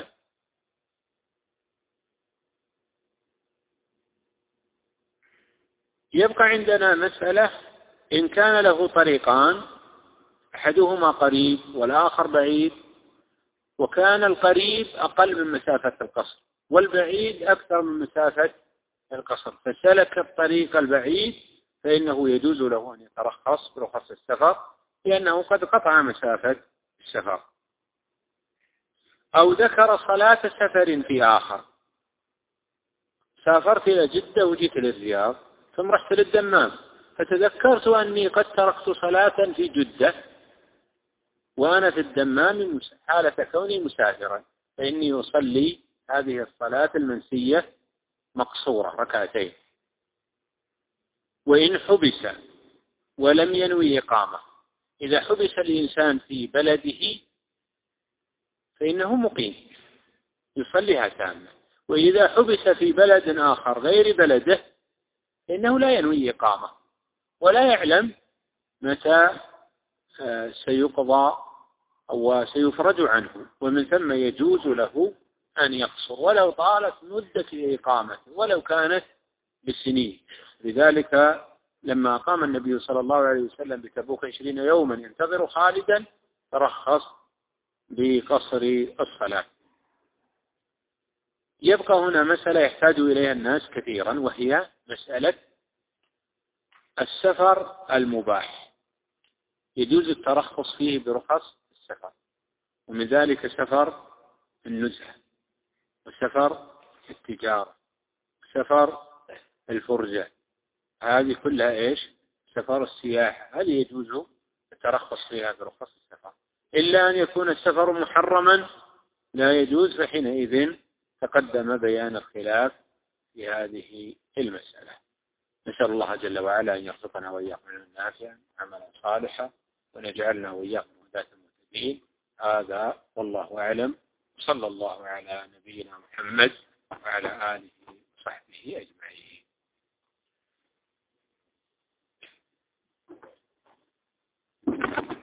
يبقى عندنا مسألة إن كان له طريقان أحدهما قريب والآخر بعيد، وكان القريب أقل من مسافة القصر والبعيد أكثر من مسافة القصر، فسلك الطريق البعيد فإنه يجوز له أن يترخص برخص السفر لأنه قد قطع مسافة السفر. أو ذكر صلاة سفر في آخر، سافرت إلى جدة وجيت للرياض ثم رحت للدمام، فتذكرت أني قد تركت صلاة في جدة وأنا في الدمام حالة كوني مسافرا، فإني أصلي هذه الصلاة المنسية مقصورة ركعتين. وإن حبس ولم ينوي إقامة، إذا حبس الإنسان في بلده فإنه مقيم يصليها تامة، وإذا حبس في بلد آخر غير بلده فإنه لا ينوي إقامة ولا يعلم متى سيقضى أو سيفرج عنه، ومن ثم يجوز له أن يقصر ولو طالت مدة إقامته ولو كانت بالسنين. لذلك لما قام النبي صلى الله عليه وسلم بتبوك عشرين يوما ينتظر خالدا ترخص بقصر الصلاة. يبقى هنا مسألة يحتاج إليها الناس كثيرا، وهي مسألة السفر المباح، يجوز الترخص فيه برخص السفر، ومن ذلك سفر النزهة وسفر التجارة سفر الفرجة، هذه كلها إيش؟ سفر السياحة، هذه يجوز الترخص فيها برخص السفر، إلا أن يكون السفر محرما لا يجوز، فحينئذ تقدم بيان الخلاف في هذه المسألة. نسأل الله جل وعلا أن يرزقنا وإياكم علما نافعا عملا صالحا، ونجعلنا وإياكم هداة مهتدين. هذا والله أعلم، صلى الله على نبينا محمد وعلى آله وصحبه أجمعين.